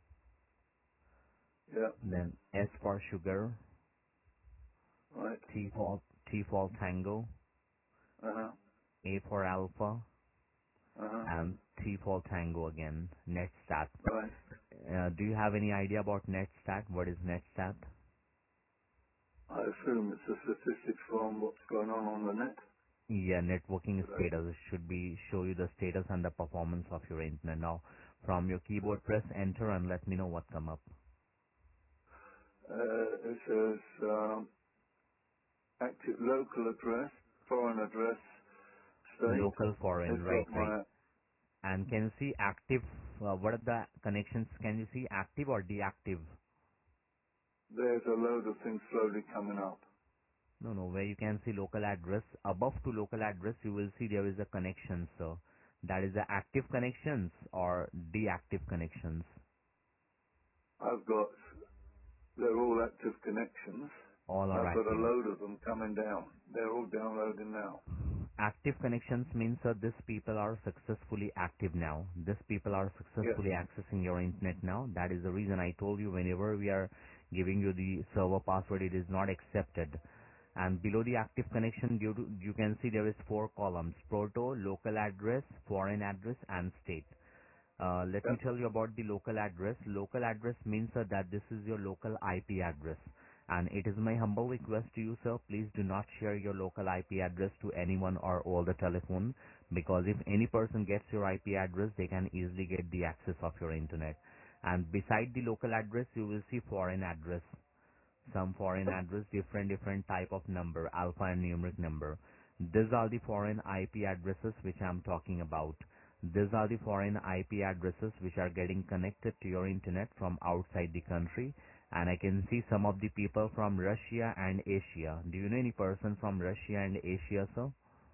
Yeah. then S for sugar, Right. T for T for tango, Uh huh. A for alpha, Uh huh. and T for tango again, netstat. Right. Uh, do you have any idea about netstat? What is netstat? I assume it's the statistics from what's going on on the net Yeah, networking today. status. It should be show you the status and the performance of your internet. Now, from your keyboard, press enter and let me know what come up. Uh, it says um, active local address, foreign address, state. Local foreign, They've right, got right. my, And can you see active, uh, what are the connections? Can you see active or deactive? there's a load of things slowly coming up. No, no, where you can see local address, above to local address, you will see there is a connection, so that is the active connections or deactive connections. I've got, they're all active connections. All And are I've got a active. load of them coming down. They're all downloading now. Active connections means that these people are successfully active now. These people are Yes. successfully accessing your internet now. That is the reason I told you whenever we are giving you the server password, it is not accepted. And below the active connection, you, do, you can see there is four columns: proto, local address, foreign address, and state. Uh, let me Yep. tell you about the local address. Local address means uh, that this is your local I P address. And it is my humble request to you, sir, please do not share your local I P address to anyone or all the telephone, because if any person gets your I P address, they can easily get the access of your internet. And beside the local address, you will see foreign address. Some foreign address, different different type of number, alpha and numeric number. These are the foreign I P addresses which I'm talking about. These are the foreign I P addresses which are getting connected to your internet from outside the country. And I can see some of the people from Russia and Asia. Do you know any person from Russia and Asia, sir?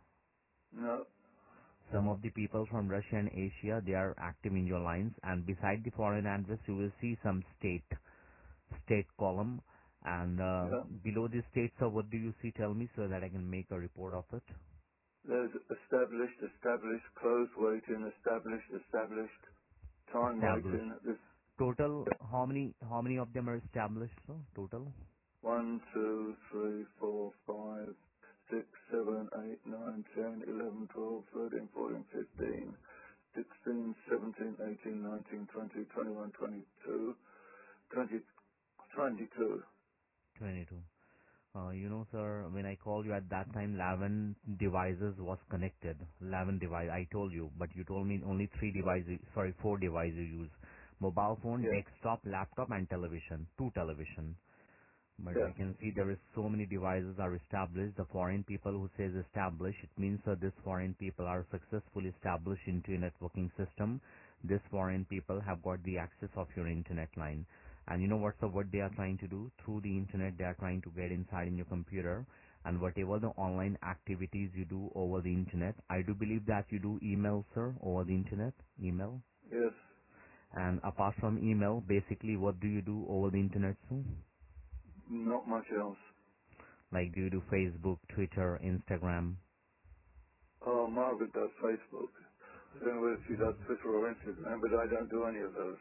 No. Some of the people from Russia and Asia, they are active in your lines. And beside the foreign address, you will see some state, state column. And uh, Yeah. below the state, sir, what do you see? Tell me so that I can make a report of it. There's established, established, closed waiting, established, established, time Established. waiting. This Total, how many, how many of them are established, sir? Total? one, two, three, four, five, six, seven, eight, nine, ten, eleven, twelve, thirteen, fourteen, fifteen, sixteen, seventeen, eighteen, nineteen, twenty, twenty-one, twenty-two, twenty, twenty-two. twenty-two. Uh, you know, sir, when I called you at that time, eleven devices was connected. eleven device, I told you, but you told me only three devices, sorry, four devices you use. Mobile phone, Yeah. desktop, laptop, and television. Two television. But Yeah. I can see there is so many devices are established. The foreign people who says established, it means that these foreign people are successfully established into a networking system. These foreign people have got the access of your internet line. And you know what's the, what they are trying to do? Through the internet, they are trying to get inside in your computer. And whatever the online activities you do over the internet, I do believe that you do email, sir, over the internet, email. Yes. And apart from email, basically what do you do over the internet, sir? Not much else. Like do you do Facebook, Twitter, Instagram? Oh, Margaret does Facebook. I don't know whether she does Twitter or Instagram, but I don't do any of those.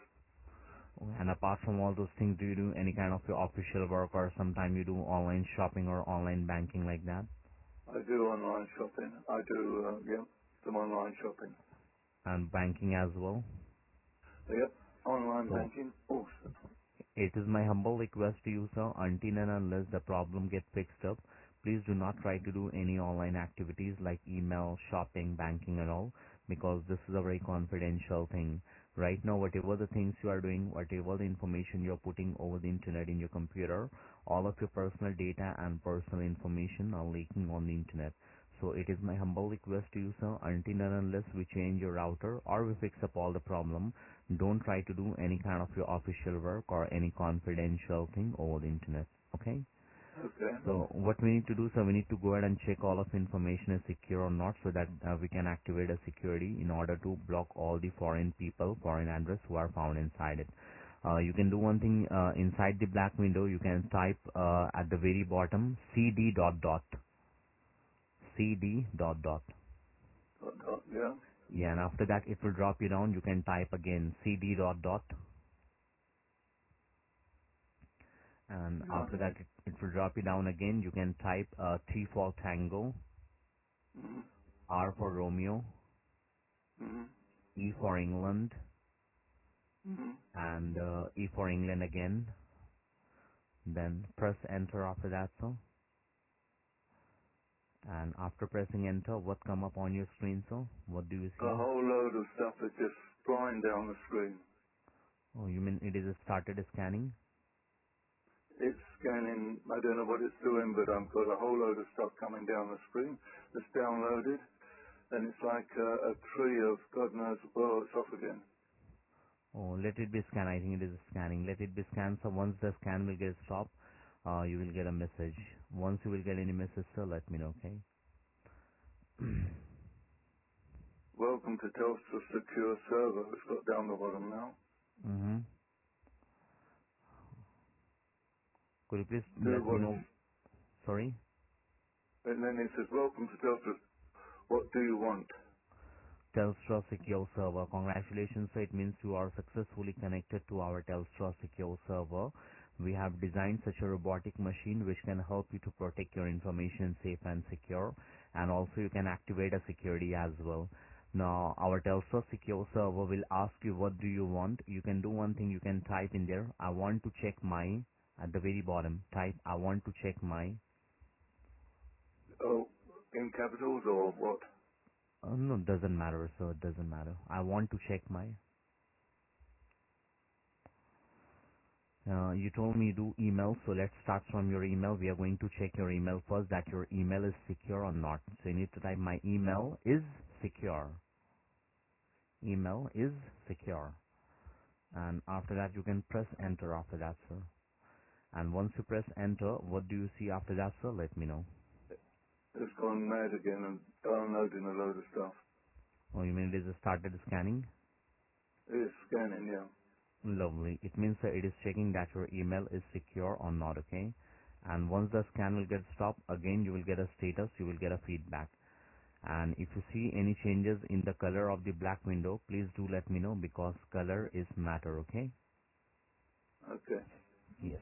And apart from all those things, do you do any kind of your official work or sometime you do online shopping or online banking like that? I do online shopping. I do, uh, yeah, some online shopping. And banking as well? Yep, online So banking. Awesome. it is my humble request to you, sir, until and unless the problem gets fixed up, please do not try to do any online activities like email, shopping, banking and all, because this is a very confidential thing. Right now, whatever the things you are doing, whatever the information you're putting over the internet in your computer, all of your personal data and personal information are leaking on the internet. So it is my humble request to you, sir, until and unless we change your router or we fix up all the problem, don't try to do any kind of your official work or any confidential thing over the internet. Okay? Okay. So what we need to do, sir, we need to go ahead and check all of information is secure or not so that uh, we can activate a security in order to block all the foreign people, foreign address who are found inside it. Uh, you can do one thing uh, inside the black window. You can type uh, at the very bottom cd dot dot cd dot dot. Dot, dot, yeah. Yeah, and after that it will drop you down. You can type again cd dot dot, and Yeah. after that it, it will drop you down again. You can type uh, T for Tango, Mm-hmm. R for Romeo, Mm-hmm. E for England, Mm-hmm. and uh, E for England again. Then press enter after that, so. And after pressing enter, what come up on your screen, so? What do you see? A whole load of stuff is just flying down the screen. Oh, you mean it is started scanning? it's scanning. I don't know what it's doing, but I've got a whole load of stuff coming down the screen that's downloaded, and it's like uh, a tree of God knows. Well, it's off again. Oh, let it be scanned. I think it is scanning. Let it be scanned. So once the scan will get stopped, uh, you will get a message. Once you will get any message, sir, let me know, okay? Welcome to Telstra Secure Server. It's got down the bottom now. Mm-hmm. Could you please Do let me what? know? Sorry? And then it says, "Welcome to Telstra. What do you want?" Telstra Secure Server. Congratulations, sir. It means you are successfully connected to our Telstra Secure Server. We have designed such a robotic machine which can help you to protect your information safe and secure, and also you can activate a security as well. Now, our Telstra Secure Server will ask you what do you want. You can do one thing. You can type in there, I want to check my, at the very bottom, type, I want to check my. Oh, in capitals or what? Uh, no, doesn't matter, sir. It doesn't matter. I want to check my. Uh, you told me do email, so let's start from your email. We are going to check your email first, that your email is secure or not. So you need to type my email is secure. Email is secure. And after that, you can press enter after that, sir. And once you press enter, what do you see after that, sir? Let me know. It's gone mad again and downloading a load of stuff. Oh, you mean it is started scanning? It's scanning, yeah. Lovely. It means that it is checking that your email is secure or not, okay? And once the scan will get stopped, again you will get a status, you will get a feedback. And if you see any changes in the color of the black window, please do let me know because color is matter, okay? Okay. Yes.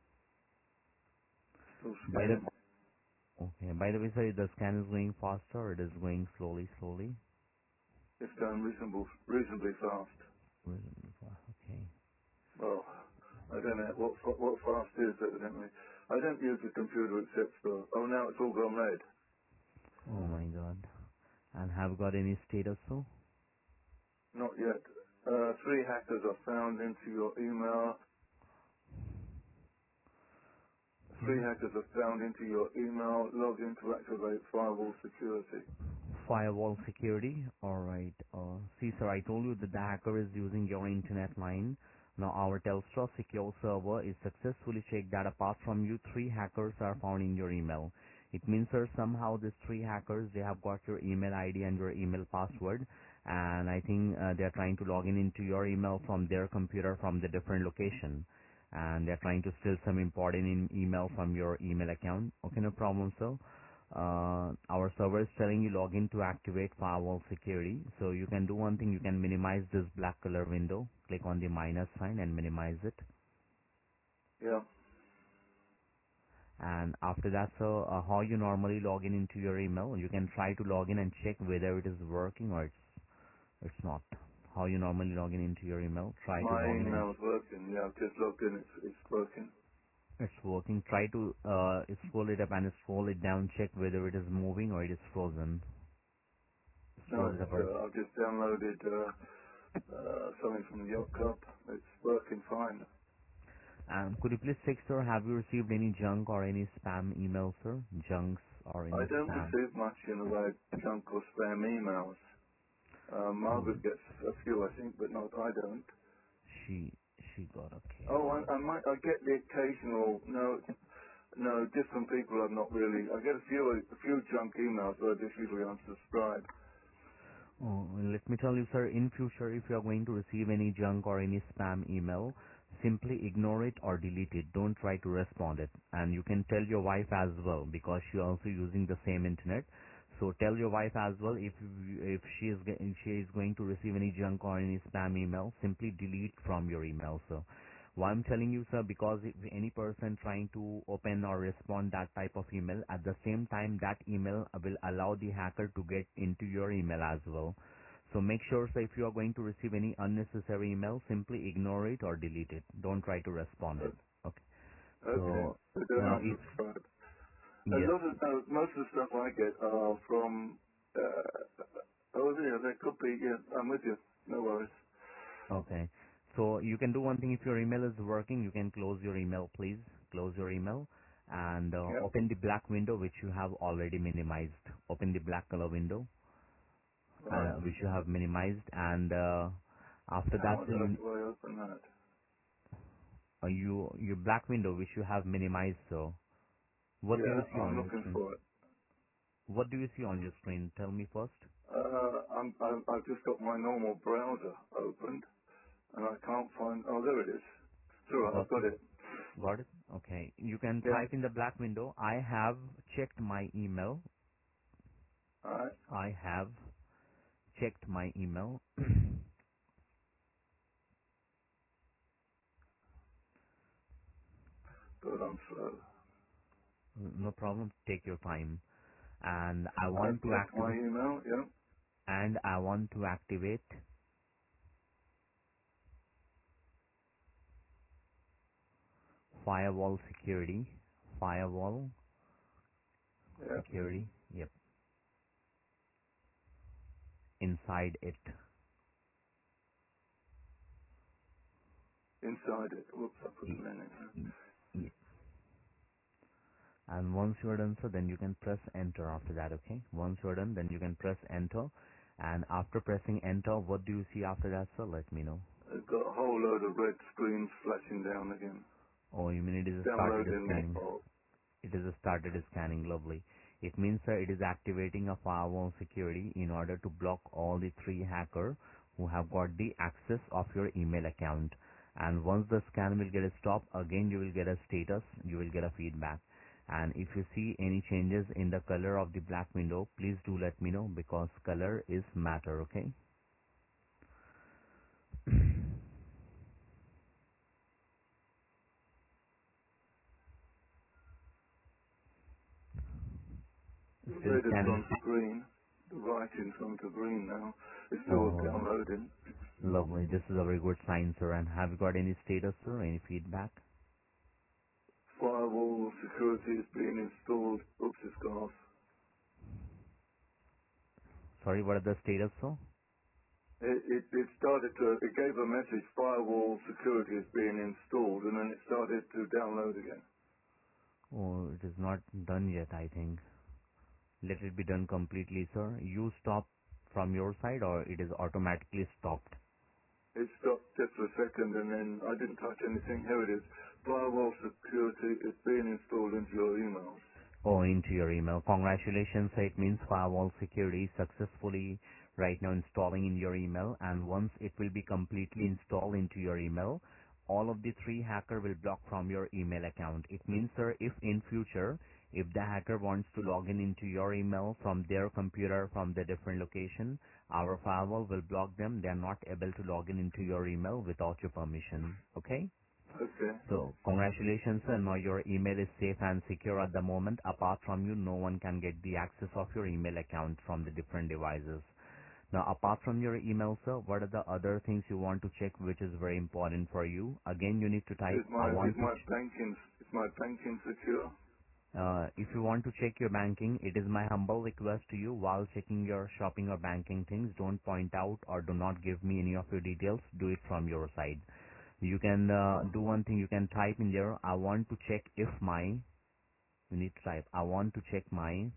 Still By the scanning. okay, by the way, sir, the scan is going faster or it is going slowly, slowly? It's going reasonable, reasonably fast. Okay. Well, I don't know what fa- what fast is evidently. I don't use the computer except for. Oh, now it's all gone red. Oh my god. And have got any status, so? Not yet. Uh, three hackers are found into your email. Three Hmm? hackers are found into your email. Log in to activate firewall security. Firewall security. Alright. Uh, see, sir, I told you that the hacker is using your internet line. Now, our Telstra secure server is successfully checked that apart from you, three hackers are found in your email. It means, sir, somehow these three hackers, they have got your email I D and your email password. And I think uh, they're trying to log in into your email from their computer from the different location. And they're trying to steal some important in email from your email account. Okay, no problem, sir. Uh, our server is telling you login to activate firewall security. So you can do one thing, you can minimize this black color window. Click on the minus sign and minimize it. Yeah. And after that, so uh, how you normally log in into your email, you can try to log in and check whether it is working or it's it's not. How you normally log in into your email, try to My log in and email's working. Yeah, I've just logged in. It's it's working. it's working. Try to uh, scroll it up and scroll it down, check whether it is moving or it is frozen. No, Scroll it it's, up. uh, I've just downloaded uh, uh, something from the Yacht Club. It's working fine. Um, could you please check, sir, have you received any junk or any spam emails, sir? Junks or I any don't spam? receive much in the way of junk or spam emails. Uh, Oh, Margaret gets a few, I think, but not I don't. she she got okay. Oh, I, I might. I get the occasional. No, no, different people. I'm not really. I get a few, a few junk emails, but I just usually unsubscribe. Oh, let me tell you, sir, in future, if you are going to receive any junk or any spam email, simply ignore it or delete it. Don't try to respond it. And you can tell your wife as well because she also using the same internet. So tell your wife as well if if she is ge- if she is going to receive any junk or any spam email, simply delete from your email, sir. Why I'm telling you, sir, because if any person trying to open or respond that type of email, at the same time that email will allow the hacker to get into your email as well. So make sure, sir, if you are going to receive any unnecessary email, simply ignore it or delete it. Don't try to respond it. Uh, Okay. okay, So so don't uh, if unsubscribe. A yes, lot of uh, most of the stuff I get are from. Uh, oh, yeah, there could be. Yeah, I'm with you. No worries. okay. So you can do one thing. If your email is working, you can close your email, please. close your email and uh, Yep. open the black window which you have already minimized. Open the black color window Right. uh, which you have minimized, and uh, after that How on so earth you, do I open that? uh, you your black window which you have minimized. So what do you Yeah, see I'm on your looking screen? for it. What do you see on your screen? Tell me first. Uh, I'm, I'm, I've just got my normal browser opened, and I can't find. Oh, there it is. It's all right. I've got Okay. it. Got it? Okay. You can Yeah. type in the black window. I have checked my email. All right. I have checked my email. Good. I'm slow. No problem. Take your time. And I I've want to checked my activate, email. Yeah. and I want to activate firewall security. Firewall Yeah. security. Yep. Inside it. Inside it. Whoops, I put Y- them in it. y- y- And once you're done, so then you can press enter after that, okay? Once you're done, then you can press enter. And after pressing enter, what do you see after that, sir? Let me know. I've got a whole load of red screens flashing down again. Oh, you mean it is started Downloading. scanning? Oh, It is started scanning. Lovely. It means, sir, it is activating a firewall security in order to block all the three hacker who have got the access of your email account. And once the scan will get stopped, again you will get a status, you will get a feedback. And if you see any changes in the color of the black window, please do let me know because color is matter, okay? the Still red has scanning. gone to green. The writing's gone to green now. It's still Oh, downloading. lovely. This is a very good sign, sir. And have you got any status, sir? Any feedback? Firewall security is being installed. Oops, it's gone off. Sorry, what is the status, sir? It, it, it started to, it gave a message, firewall security is being installed, and then it started to download again. Oh, it is not done yet, I think. Let it be done completely, sir. You stop from your side or it is automatically stopped? It stopped just for a second, and then I didn't touch anything. Here it is. Firewall security is being installed into your emails. Oh, into your email. Congratulations, sir. It means firewall security is successfully right now installing in your email, and once it will be completely installed into your email, all of the three hacker will block from your email account. It means, sir, if in future, if the hacker wants to log in into your email from their computer from the different location, our firewall will block them. They are not able to log in into your email without your permission. Okay? Okay. So congratulations, sir. Now your email is safe and secure at the moment. Apart from you, no one can get the access of your email account from the different devices. Now, apart from your email, sir, what are the other things you want to check which is very important for you? Again, you need to type, Is I my is want to, my ch- banking is my banking secure? uh, if you want to check your banking, it is my humble request to you while checking your shopping or banking things, don't point out or do not give me any of your details. Do it from your side. You can uh, do one thing, you can type in there, I want to check if my you need to type I want to check my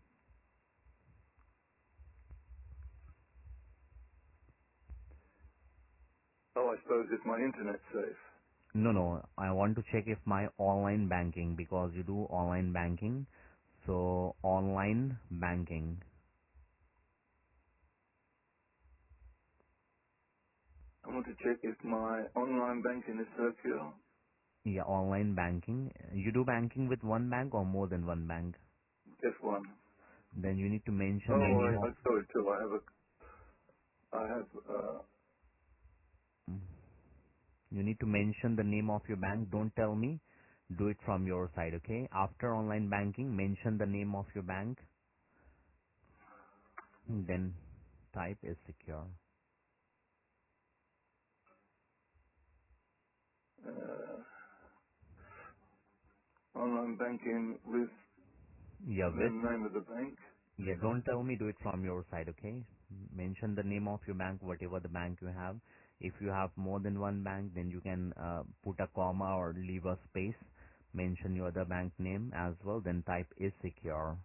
Oh, I suppose it's my internet safe. no no I want to check if my online banking because you do online banking, so online banking, I want to check if my online banking is secure. yeah, online banking, you do banking with one bank or more than one bank, Just one. then you need to mention the Oh, name I, of I sorry too. I have a I have uh you need to mention the name of your bank. Don't tell me, do it from your side. Okay, after online banking, mention the name of your bank, then type is secure. uh online banking with Yeah, the with name of the bank. Yeah, don't tell me, do it from your side, okay? Mention the name of your bank, whatever the bank you have. If you have more than one bank, then you can uh, put a comma or leave a space. mention your other bank name as well, then type is secure.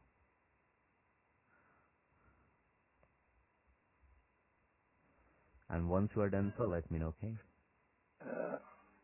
And once you are done, so let me know, okay? Uh,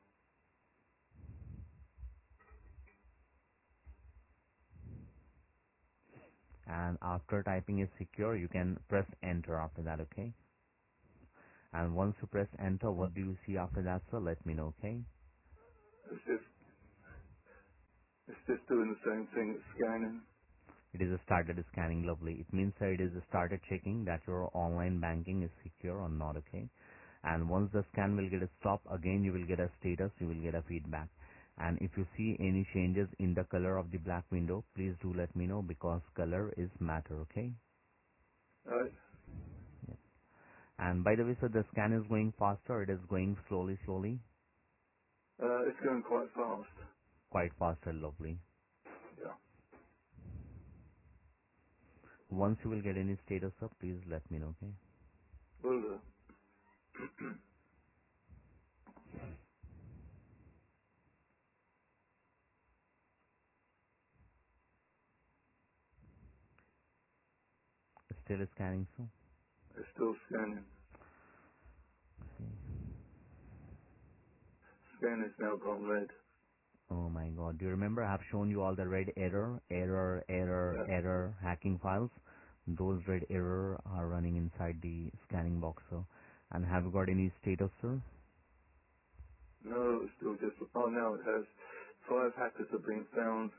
And after typing is secure, you can press enter after that, okay? And once you press enter, what do you see after that, sir? Let me know, okay? it's just, it's just doing the same thing. It's scanning. It is started scanning, lovely. It means that it is started checking that your online banking is secure or not, okay? And once the scan will get a stop, again you will get a status, you will get a feedback. And if you see any changes in the color of the black window, please do let me know because color is matter, okay? Right? And by the way, sir, the scan is going faster, it is going slowly, slowly, Uh, it's going quite fast. quite faster, lovely. Yeah. Once you will get any status up, please let me know, okay? Will do. Still scanning, sir? It's still scanning. Scan is now gone red. Oh my god. Do you remember I have shown you all the red error, error, error, Yeah. error hacking files? Those red error are running inside the scanning box, sir. And have you got any status, sir? No, it's still just, oh now it has five hackers have been found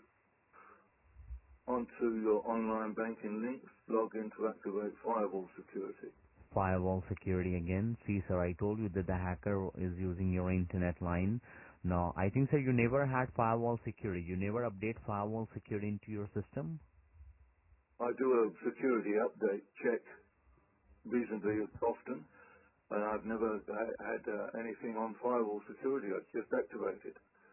onto your online banking links. Log in to activate firewall security. Firewall security again. See, sir, I told you that the hacker is using your internet line. No, I think, sir, you never had firewall security. You never update firewall security into your system? I do a security update check reasonably often, and I've never ha- had uh, anything on firewall security. It's just activated.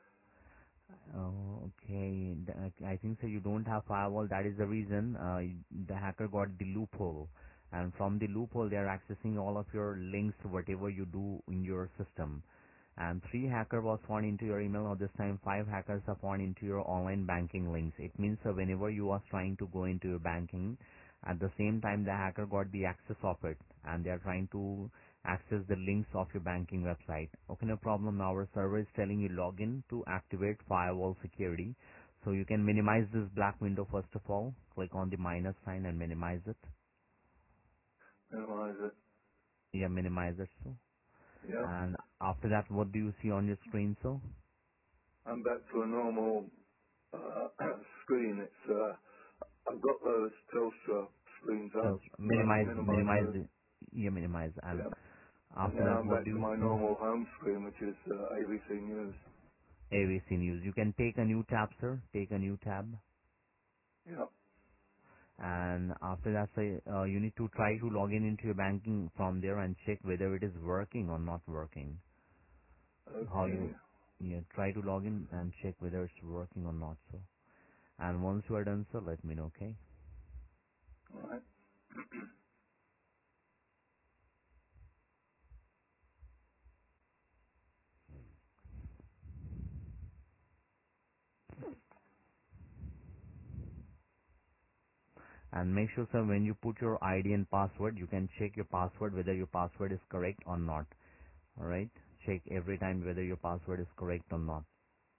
Oh, okay. Th- I think so. You don't have firewall. That is the reason uh, the hacker got the loophole, and from the loophole, they are accessing all of your links, whatever you do in your system. And three hacker was found into your email. Or this time, five hackers are found into your online banking links. It means uh, whenever you are trying to go into your banking, at the same time, the hacker got the access of it, and they are trying to access the links of your banking website. Okay, no problem. Now our server is telling you login to activate firewall security. So you can minimize this black window first of all. Click on the minus sign and minimize it. Minimize it. Yeah, minimize it. So, Yeah. and after that, what do you see on your screen? So, I'm back to a normal uh, screen. It's uh, I've got those Telstra screens up. so I've minimize, minimized minimize those. it. Yeah, minimize. And Yeah. And after now that, I'm what back do to you my see? normal home screen, which is uh, A B C News. A V C News. You can take a new tab, sir. Take a new tab. Yeah. And after that, say, uh, you need to try to log in into your banking from there and check whether it is working or not working. How Okay. you, yeah, try to log in and check whether it's working or not. So, and once you are done, so let me know, okay? All right. And make sure, sir, when you put your I D and password, you can check your password whether your password is correct or not. All right? Check every time whether your password is correct or not.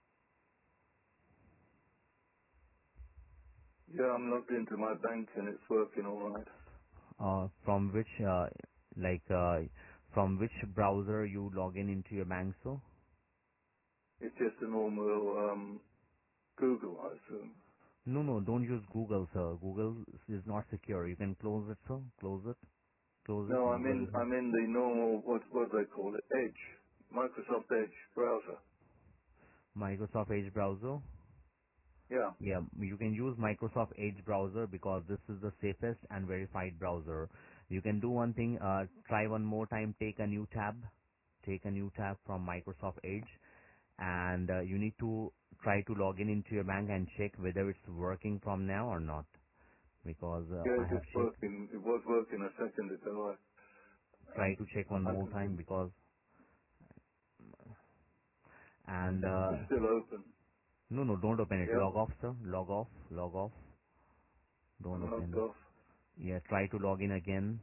Yeah, I'm logged into my bank and it's working all right. Uh, from which, uh, like, uh, from which browser you log in into your bank, so? It's just a normal um, Google, I assume. No, no, don't use Google, sir. Google is not secure. You can close it, sir. Close it. Close No, it. I'm Google in is not. I'm in the normal what what do they call it? Edge, Microsoft Edge browser. Microsoft Edge browser. Yeah. Yeah, you can use Microsoft Edge browser because this is the safest and verified browser. You can do one thing. Uh, try one more time. Take a new tab. Take a new tab from Microsoft Edge, and uh, you need to try to log in into your bank and check whether it's working from now or not. Because uh, Yeah, I have it's checked. working. It was working a second ago. I, Try um, to check one I more can see time because and it's uh, still open. No, no, don't open it. Yep. Log off, sir. Log off. Log off. Don't I'm logged open. off. Yeah, try to log in again.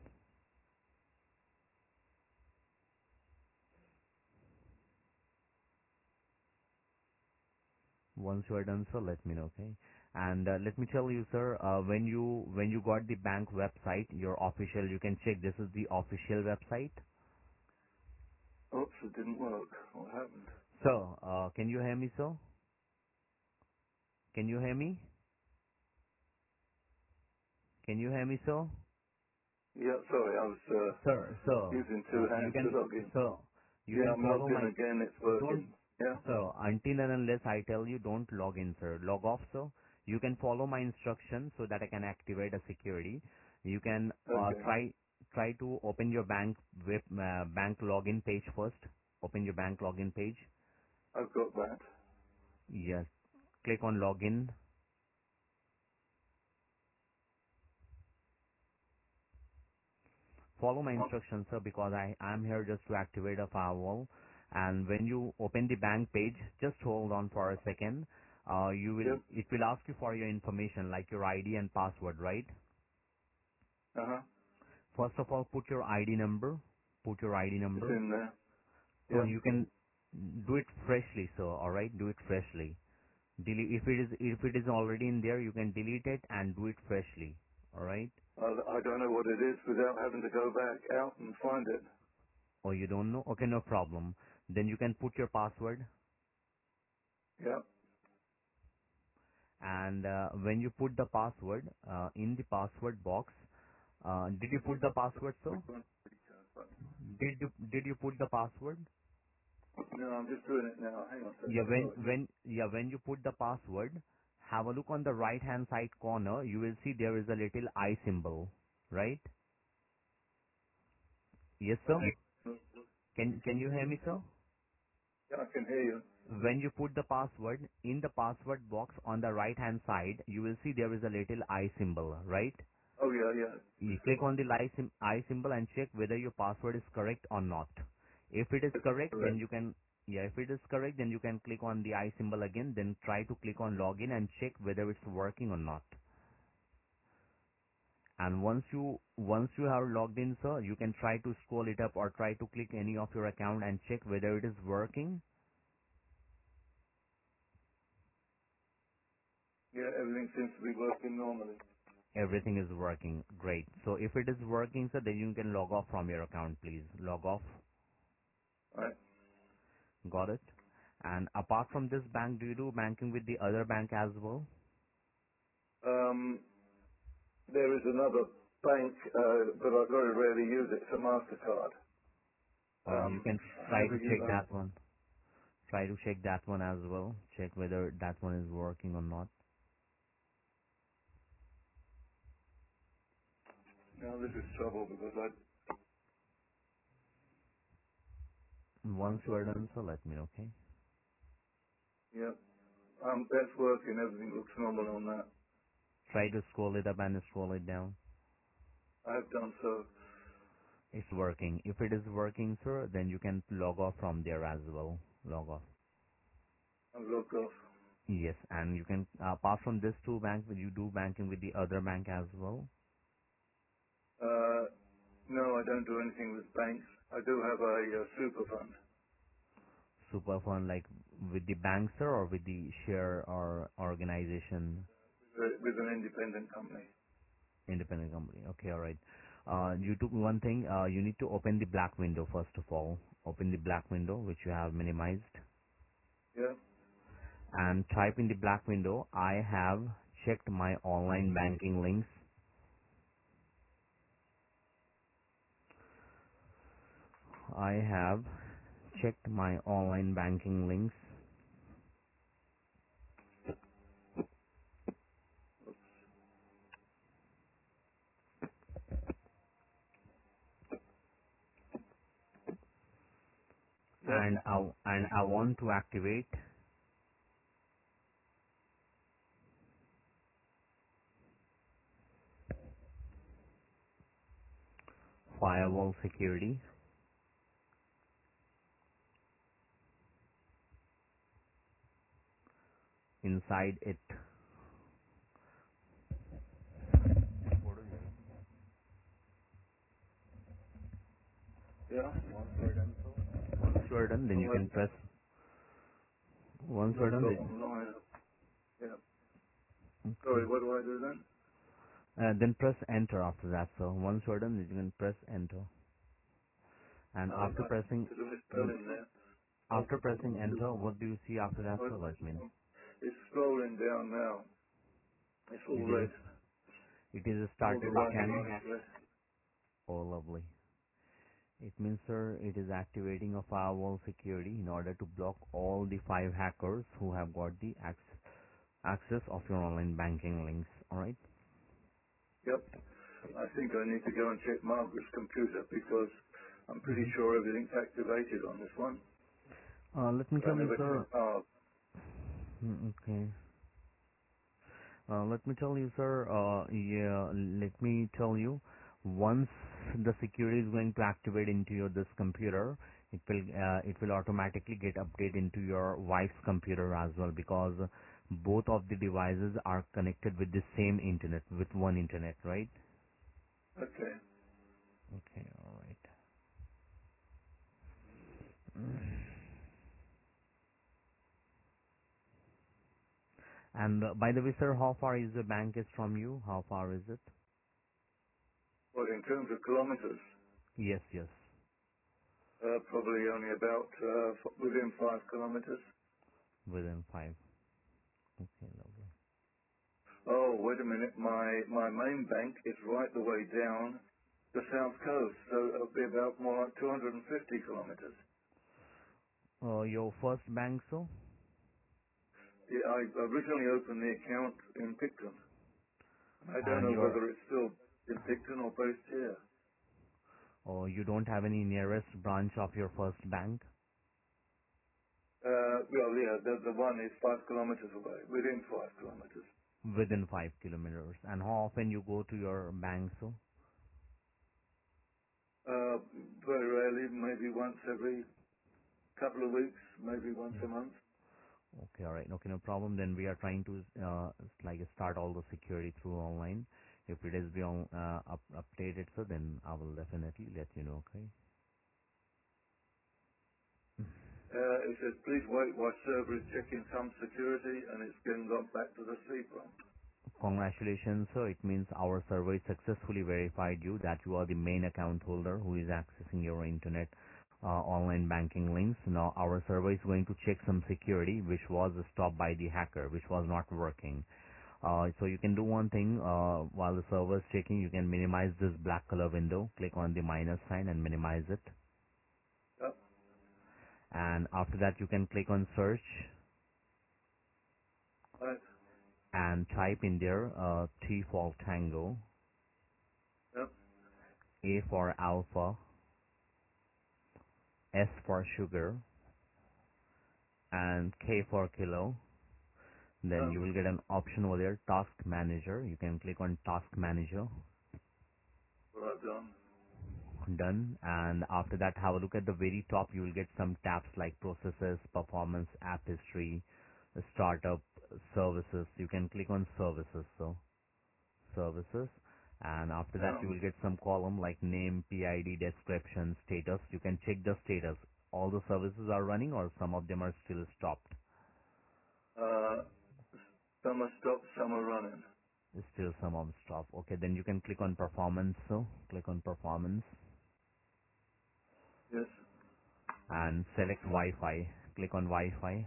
Once you are done, sir, let me know, okay? And uh, let me tell you, sir, uh, when you when you got the bank website, your official, you can check. This is the official website. Oops, it didn't work. What happened? Sir, uh, can you hear me, sir? Can you hear me? Can you hear me, sir? Yeah, sorry, I was uh, Sir, sir, using two uh, you hands to can, log in. sir, you Yeah, can I'm follow logged in my, again. It's don't, working. Yeah. sir, until and unless I tell you, don't log in, sir. Log off, sir. You can follow my instructions so that I can activate a security. You can uh, Okay. try try to open your bank web, uh, bank login page first. Open your bank login page. I've got that. Yes. Click on login. Follow my Oh, instructions, sir, because I am here just to activate a firewall. And when you open the bank page, just hold on for a second. Uh, you will, yep. it will ask you for your information like your I D and password, right? Uh huh. First of all, put your I D number. Put your I D It's number. in there. So Yep. you can do it freshly, sir. All right, do it freshly. Delete if it is if it is already in there, you can delete it and do it freshly. All right. I, I don't know what it is without having to go back out and find it. Or you don't know? Okay, no problem. Then you can put your password. Yep. And uh, when you put the password uh, in the password box, uh, did you put the password, sir? Which one? Did you did you put the password? No, I'm just doing it now. Hang on a Yeah, second. when Sorry. when yeah when you put the password, have a look on the right hand side corner. You will see there is a little I symbol, right? Yes, sir. Okay. Can can you hear me, sir? Yeah, I can hear you. When you put the password in the password box on the right hand side, you will see there is a little I symbol, right? Oh yeah, yeah. You click on the I sym- I symbol and check whether your password is correct or not. If it is It's correct, then correct. you can, yeah, if it is correct, then you can click on the I symbol again, then try to click on login and check whether it's working or not. And once you, once you have logged in, sir, you can try to scroll it up or try to click any of your account and check whether it is working. Yeah, everything seems to be working normally. Everything is working. Great. So if it is working, sir, then you can log off from your account, please. Log off. Right. Got it? And apart from this bank, do you do banking with the other bank as well? Um, there is another bank, uh, but I very rarely use it. It's a Mastercard. Uh, you Um, can I try never to use. check that one. Try to check that one as well. Check whether that one is working or not. Now this is trouble because I. Once you are done, so let me know, okay? Yeah. Um, that's working. Everything looks normal on that. Try to scroll it up and scroll it down. I have done so. It's working. If it is working, sir, then you can log off from there as well. Log off. I've logged off. Yes, and you can, uh, apart from this two banks, you do banking with the other bank as well. Uh, no, I don't do anything with banks. I do have a, uh super fund Super fun, like with the bank, sir, or with the share or organization, with with an independent company. independent company. Okay, all right. Uh, you took one thing. Uh, you need to open the black window first of all. Open the black window which you have minimized, Yeah. and type in the black window. I have checked my online banking links. I have checked my online banking links, Yep. and I and I want to activate firewall security. inside it. Yeah. Once you are done, then you Oh, can press. Once you are I've done, got then, online. Yeah. okay. Sorry, what do I do then? Uh, then press enter after that. So once you are done, you can press enter. And Uh, after I pressing, did a mm, misspelling there. Oh, after pressing enter, what do you see after that, oh, sir? Let me know. it's scrolling down now. It's all It red. is. It is All the started line scanning. is red. Oh, lovely. It means, sir, it is activating a firewall security in order to block all the five hackers who have got the access access of your online banking links. All right. Yep. I think I need to go and check Margaret's computer because I'm pretty Mm-hmm. sure everything's activated on this one. Uh, let me But I tell you, never sir. checked Marg. Mm, Okay. Uh, let me tell you, sir. Uh, yeah. Let me tell you. Once the security is going to activate into your this computer, it will uh, it will automatically get updated into your wife's computer as well because both of the devices are connected with the same internet, with one internet, right? Okay. Okay. All right. Mm. And uh, by the way, sir, how far is the bank is from you? How far is it? Well, in terms of kilometers, Yes, yes, uh, probably only about uh, f- within five kilometers. within five. Okay, lovely. Oh, wait a minute. My my main bank is right the way down the south coast, so it'll be about more like two hundred fifty kilometers. Uh, your first bank, so? Yeah, I originally opened the account in Picton. I don't And know your, whether it's still in Picton or based here. or you don't have any nearest branch of your first bank Uh, well, yeah, the, the one is five kilometers away, within five kilometers. within five kilometers. And how often you go to your bank, so? Uh, very rarely, maybe once every couple of weeks, maybe once a month. Okay, all right. Okay, no problem. Then we are trying to uh, like start all the security through online. If it is beyond uh, up, updated, so then I will definitely let you know. Okay. Uh, it says, please wait while server is checking some security and it's getting got back to the C prompt. Congratulations, sir. It means our survey successfully verified you that you are the main account holder who is accessing your internet uh, online banking links. Now our survey is going to check some security which was stopped by the hacker, which was not working. Uh, so you can do one thing uh, while the server is checking. You can minimize this black color window. Click on the minus sign and minimize it. Yep, And after that, you can click on search right, and type in there uh, T for Tango, yep, A for Alpha, S for Sugar, and K for Kilo. Then yep. you will get an option over there, Task Manager. You can click on Task Manager. What I've done. Done. And after that, have a look at the very top. You will get some tabs like Processes, Performance, App History, Startup, Services. You can click on Services. So Services. And after that, Yeah. you will get some column like name, P I D, description, status. You can check the status. All the services are running or some of them are still stopped. Uh, some are stopped, some are running. Still some of stop. Okay, then you can click on performance. So click on performance Yes, and select Wi-Fi. Click on Wi-Fi.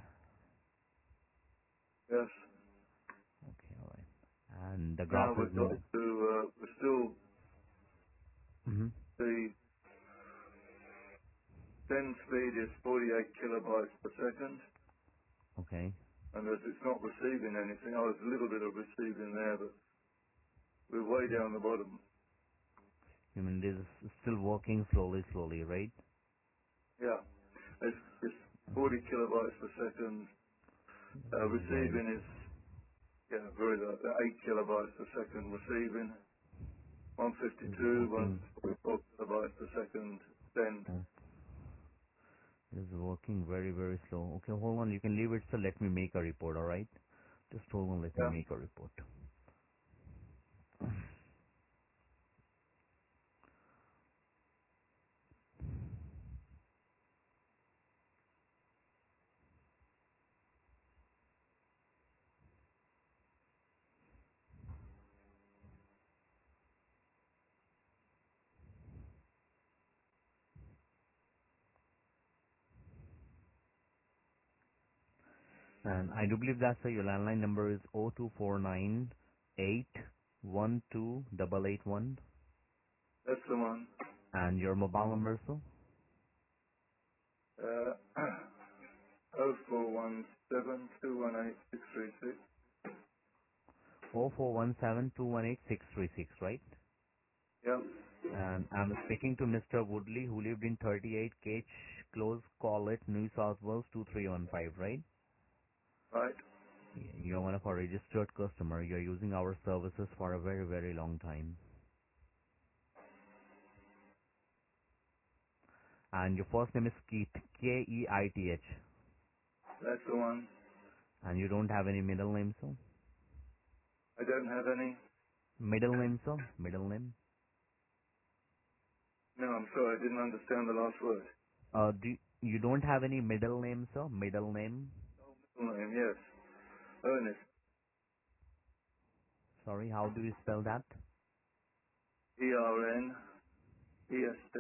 yes. Okay, all right. And the graph Now is we've got moving. to, uh, we're still Mm-hmm. the send speed is forty-eight kilobytes per second, Okay. and as it's not receiving anything, oh, there's a little bit of receiving there, but we're way down the bottom. You mean this is still working slowly, slowly, right? Yeah, it's, it's forty kilobytes per second. Uh, Very. receiving is, yeah, very low, uh, eight kilobytes per second receiving, It's one fifty-two, working. one forty-four kilobytes per second send. Oh, it's working very, very slow. Okay, hold on. You can leave it. So let me make a report. All right. Just hold on, let me Yeah. make a report. And I do believe that, sir, your landline number is zero two four nine eight one two eight eight one. That's the one. And your mobile number, sir? Uh, oh four one seven two one eight six three six. zero four one seven two one eight six three six, right? Yeah. And I'm speaking to Mister Woodley, who lived in thirty-eight Cage Close, Collett, New South Wales two three one five, right? Right. You're one of our registered customer. You're using our services for a very, very long time. And your first name is Keith, K E I T H. That's the one. And you don't have any middle name, sir? I don't have any. Middle name, sir? Middle name? No, I'm sorry. I didn't understand the last word. Uh, do you don't have any middle name, sir? Middle name? Full name, yes. Ernest. Sorry, how do you spell that? E R N E S T.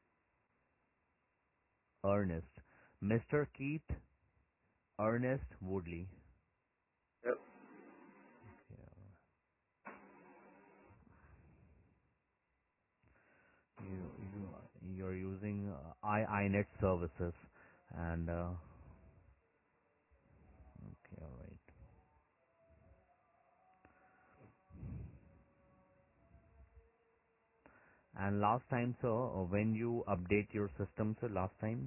Ernest. Mister Keith Ernest Woodley. Yep. Okay, you you you're using uh, I iNet services, and uh, okay, all right. And last time, sir, uh, when you update your system, sir, last time.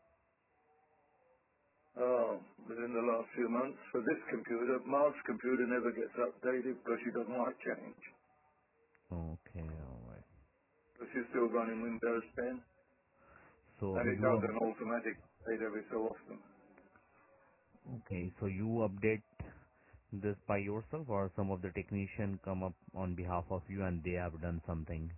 Oh, within the last few months. For this computer, Mark's computer never gets updated because she doesn't like change. Okay, all right. But she's still running Windows ten. So And it you does up- an automatic update every so often. okay, so you update this by yourself, or some of the technician come up on behalf of you and they have done something?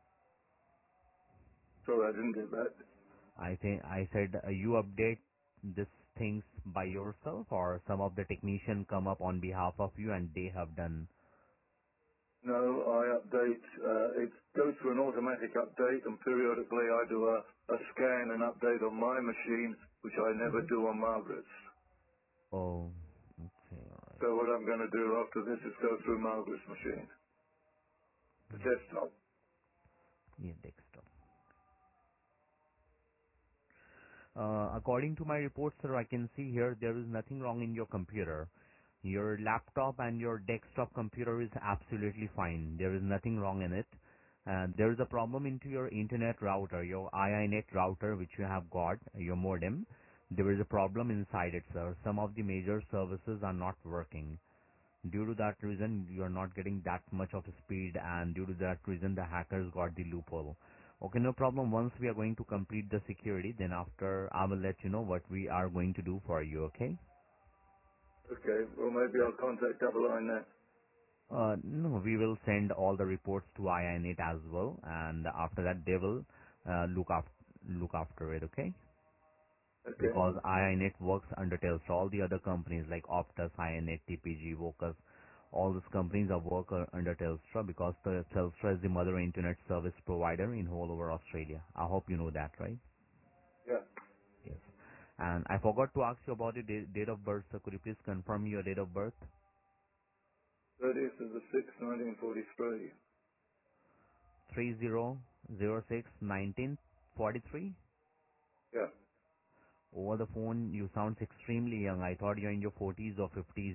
Sorry, I didn't get that. I think I said uh, you update these things by yourself, or some of the technician come up on behalf of you and they have done. No, I update, uh, it goes through an automatic update and periodically I do a, a scan and update on my machine, which I never do on Margaret's. Oh, okay, all right. So what I'm going to do after this is go through Margaret's machine, the desktop. Yeah, desktop. Uh, according to my report, sir, I can see here there is nothing wrong in your computer. Your laptop and your desktop computer is absolutely fine. There is nothing wrong in it. Uh, there is a problem into your internet router, your iiNet router which you have got, your modem. There is a problem inside it, sir. Some of the major services are not working. Due to that reason, you are not getting that much of speed, and due to that reason, the hackers got the loophole. Okay, no problem. Once we are going to complete the security, then after I will let you know what we are going to do for you, okay? Okay, well maybe I'll contact Double Line now. Uh, no, we will send all the reports to iiNet as well, and after that they will uh, look after look after it, okay? Okay, Because iiNet works under Telstra. All the other companies like Optus, iiNet, T P G, Vocus, all these companies are work uh, under Telstra because the Telstra is the mother internet service provider in whole over Australia. I hope you know that, right? yeah. Yes. And I forgot to ask you about your da- date of birth, so could you please confirm your date of birth? thirtieth of the sixth, nineteen forty-three. three zero zero six nineteen forty-three. Yeah. Over the phone, you sound extremely young. I thought you're in your forties or fifties.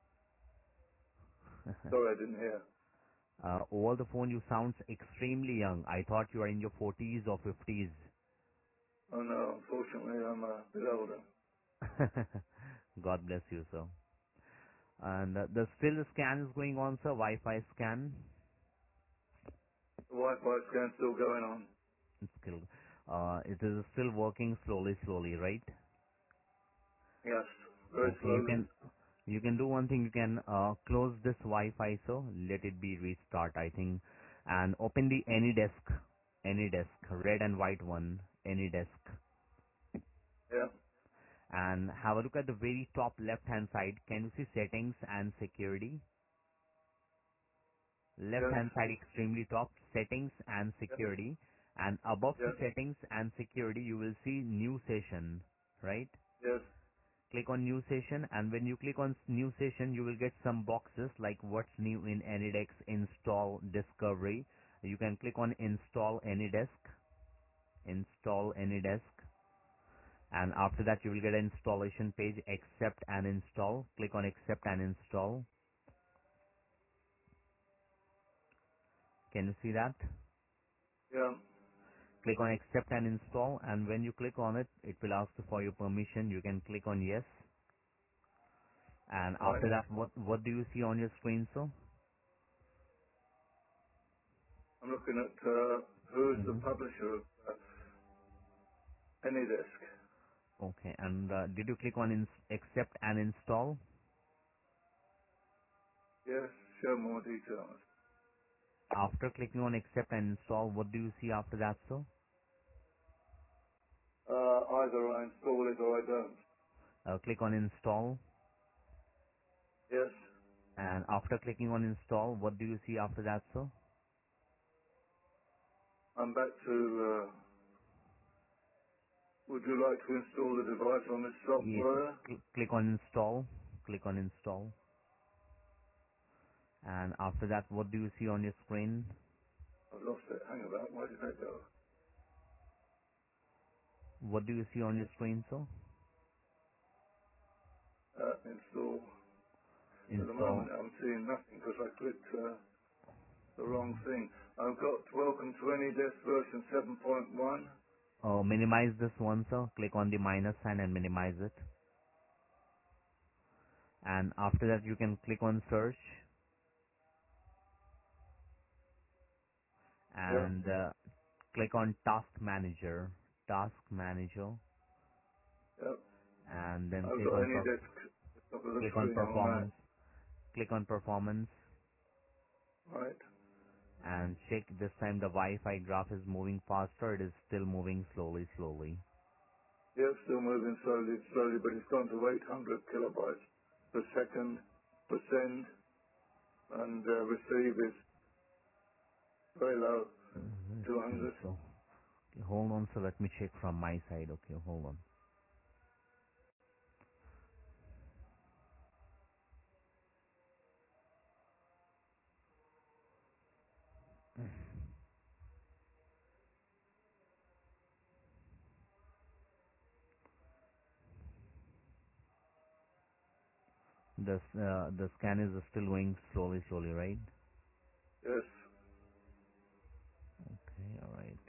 Sorry I didn't hear. Uh, over the phone, you sound extremely young. I thought you are in your forties or fifties. Oh no, unfortunately I'm a bit older. God bless you, sir. And uh, the still scan is going on, sir. Wi-Fi scan. The Wi-Fi scan's still going on. It's still, uh, it is still working slowly, slowly, right? Yes, very Okay, you slowly. can You can do one thing. You can uh, close this Wi-Fi, so let it be restart, I think, and open the AnyDesk, AnyDesk, red and white one, AnyDesk, Yeah. and have a look at the very top left-hand side. Can you see settings and security? Yes. Left-hand side, extremely top, settings and Yes. security, and above the Yes. settings and security, you will see new session, right? Yes. Click on new session, and when you click on s- new session, you will get some boxes like what's new in AnyDesk, install, discovery. You can click on install AnyDesk, install AnyDesk, and after that you will get an installation page, accept and install. Click on accept and install. Can you see that? Yeah. Click on accept and install, and when you click on it, it will ask you for your permission. You can click on yes, and Right. after that, what what do you see on your screen, sir? I'm looking at uh, who's the Mm-hmm. publisher of uh, AnyDesk. Okay. And uh, did you click on ins- accept and install? Yes. Show more details. After clicking on accept and install, what do you see after that, sir? Uh, either I install it or I don't. Uh, click on install. Yes. And after clicking on install, what do you see after that, sir? I'm back to. Uh, would you like to install the device on this Yes. software? Cl- click on install. Click on install. And after that, what do you see on your screen? I've lost it. Hang about. Where did that go? What do you see on your screen, sir? Uh, install. At the moment, Install. I'm seeing nothing because I clicked uh, the wrong thing. I've got Welcome to AnyDesk version seven point one. Uh, minimize this one, sir. Click on the minus sign and minimize it. And after that, you can click on search Yeah. and uh, click on task manager, task manager, Yeah. and then I've click got on per- AnyDesk at the top of the click on screen on that. performance, click on performance, Right. and check this time the Wi-Fi graph is moving faster. It is still moving slowly, slowly. Yeah, still moving slowly, slowly, but it's gone to eight hundred kilobytes per second per send, and uh, receive is very low, Uh, Let's see. two hundred. So okay, hold on. So let me check from my side. Okay, hold on. The s- uh, the scan is still going slowly, slowly, right? Yes. Okay, all right.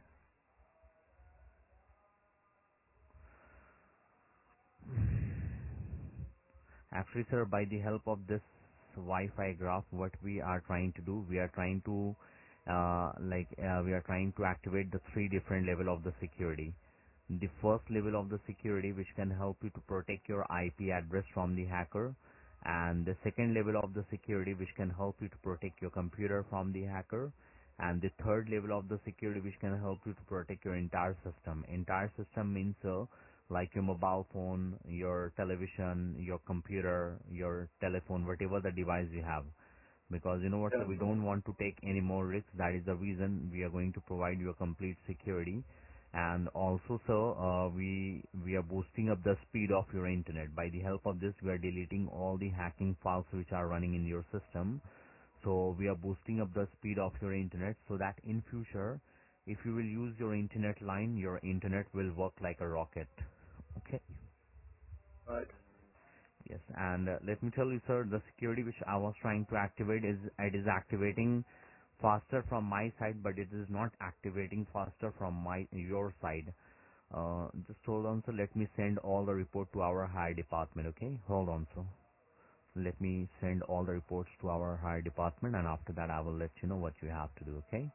Actually, sir, by the help of this Wi-Fi graph, what we are trying to do, we are trying to, uh, like, uh, we are trying to activate the three different level of the security. The first level of the security, which can help you to protect your I P address from the hacker, and the second level of the security, which can help you to protect your computer from the hacker, and the third level of the security, which can help you to protect your entire system. Entire system means uh, like your mobile phone, your television, your computer, your telephone, whatever the device you have. Because you know what, so Yeah. we don't want to take any more risks. That is the reason we are going to provide you a complete security. And also, sir, uh, we we are boosting up the speed of your internet. By the help of this, we are deleting all the hacking files which are running in your system. So we are boosting up the speed of your internet so that in future, if you will use your internet line, your internet will work like a rocket. Okay. Right. Yes. And uh, let me tell you, sir, the security which I was trying to activate is it is activating faster from my side, but it is not activating faster from my your side. Uh, just hold on, sir. Let me send all the report to our higher department. Okay. Hold on, sir. Let me send all the reports to our higher department, and after that, I will let you know what you have to do. Okay.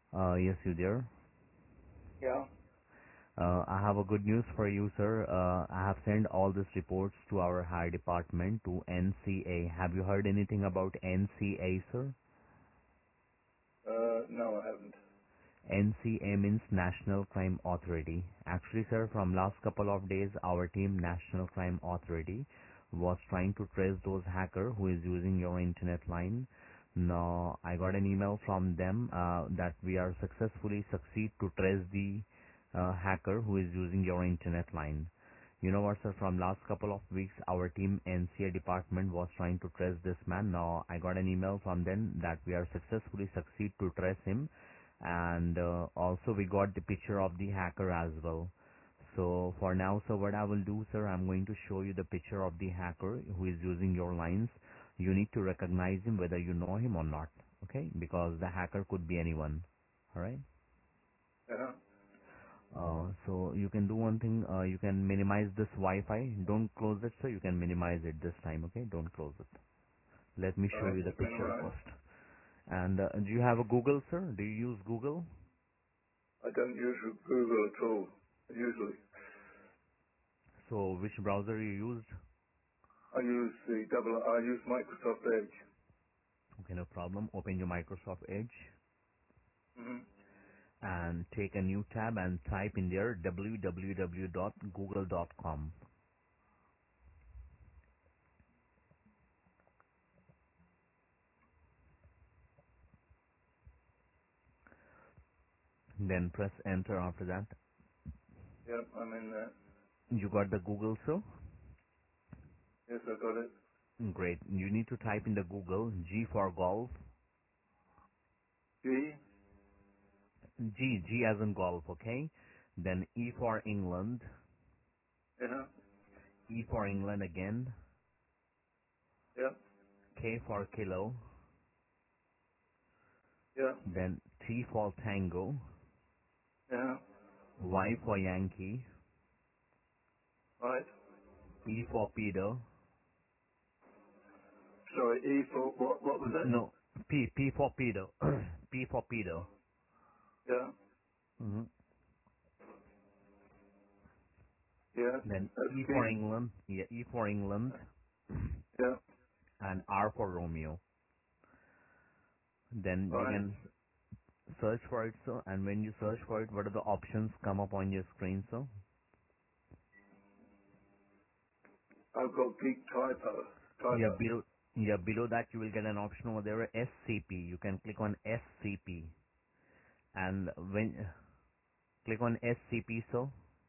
Uh, yes, you there. Yeah. Uh, I have a good news for you, sir. Uh, I have sent all these reports to our hire department, to N C A. Have you heard anything about N C A, sir? Uh, no, I haven't. N C A means National Crime Authority. Actually, sir, from last couple of days, our team, National Crime Authority, was trying to trace those hacker who is using your internet line. Now, I got an email from them uh, that we are successfully succeed to trace the uh, hacker who is using your internet line. You know what, sir, from last couple of weeks, our team N C A department was trying to trace this man. Now, I got an email from them that we are successfully succeed to trace him, and uh, also we got the picture of the hacker as well. So for now, sir, what I will do, sir, I'm going to show you the picture of the hacker who is using your lines. You need to recognize him whether you know him or not, okay? Because the hacker could be anyone, all right? Yeah. Uh, so you can do one thing, uh, you can minimize this Wi-Fi. Don't close it, sir. You can minimize it this time, okay? Don't close it. Let me show Right. you the picture Minimize. first. And uh, do you have a Google, sir? Do you use Google? I don't use Google at all, usually. So which browser you used? I use the double, I use Microsoft Edge. Okay, no problem. Open your Microsoft Edge Mm-hmm. and take a new tab and type in there w w w dot google dot com. Then press enter after that. Yep, I'm in there. You got the Google, sir? Yes, I got it. Great. You need to type in the Google G for golf, G? G, G as in golf, okay? Then E for England, Yeah. E for England again, Yep. K for kilo, Yeah. then T for tango, Yeah. Y for Yankee, Right. P for Peter, Sorry, E for, what, what was that? no, P, P for Peter, P for Peter. Yeah. hmm Yeah. Then That's E for King. England, yeah, E for England, Yeah. and R for Romeo. Then you Right. can search for it, sir, and when you search for it, what are the options come up on your screen, sir? I've got Geek Typer. Yeah, Typer. below, yeah, below that you will get an option over there, S C P. You can click on S C P, and when click on S C P, sir.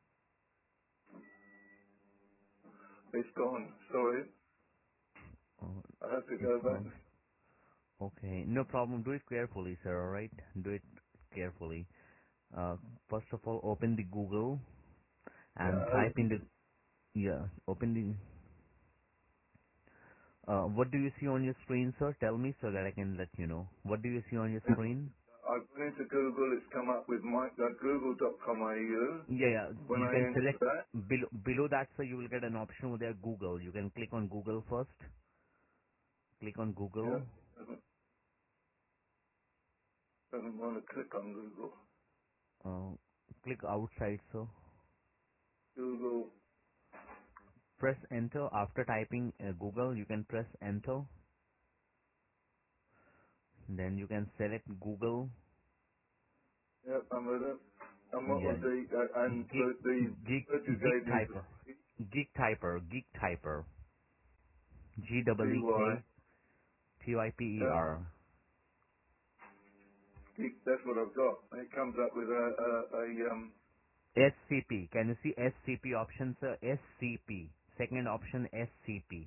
It's gone. Sorry. Uh, I have to it's go back. gone. Okay, no problem. Do it carefully, sir. All right, do it carefully. Uh, first of all, open the Google Yeah, and I type in opened the it. yeah, open the. Uh, what do you see on your screen, sir? Tell me so that I can let you know. What do you see on your screen? I've gone into Google. It's come up with my, uh, google dot com A U. Yeah, yeah. When You I can enter select that, below below that, sir. You will get an option over there, Google. You can click on Google first. Click on yeah, Google. doesn't, doesn't want to click on Google. Uh, click outside, sir. Google. Press enter after typing uh, Google. You can press enter. Then you can select Google. Yep, I'm with it. And what Yeah, was the, uh, and Geek the, the Geek word you Geek gave me Typer. was Geek Typer. Geek Typer. G G W E Y. K T Y P E Yeah, R. Geek, that's what I've got. And it comes up with a, a, a um, S C P. Can you see S C P option, sir? S C P. Second option, S C P.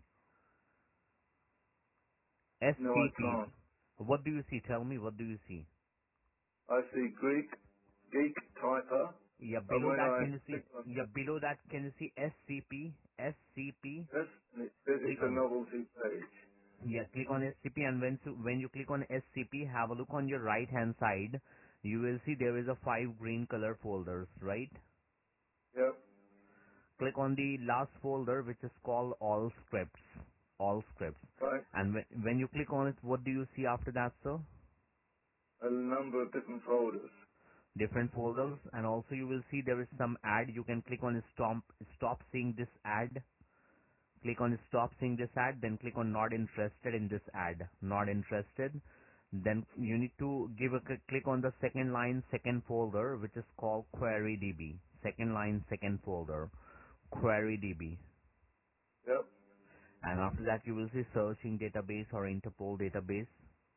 no, I S C P. can't. What do you see? Tell me, what do you see? I see Greek, Geek Typer, Yeah, and below when that, I can you see? click on Yeah, below that, can you see S C P? S C P. this, it, it's Click a on. novelty page. Yeah, click on S C P, and when you- when you click on S C P, have a look on your right hand side. You will see there is a five green color folders, right? Yep, Click on the last folder, which is called All Scripts. All Scripts. right. And when when you click on it, what do you see after that, sir? a number of different folders. Different folders, and also you will see there is some ad. You can click on stop, stop seeing this ad. Click on stop seeing this ad, then click on not interested in this ad. Not interested. Then you need to give a click click on the second line, second folder, which is called QueryDB. Second line, second folder, QueryDB. Yep. And after that, you will see searching database or Interpol database.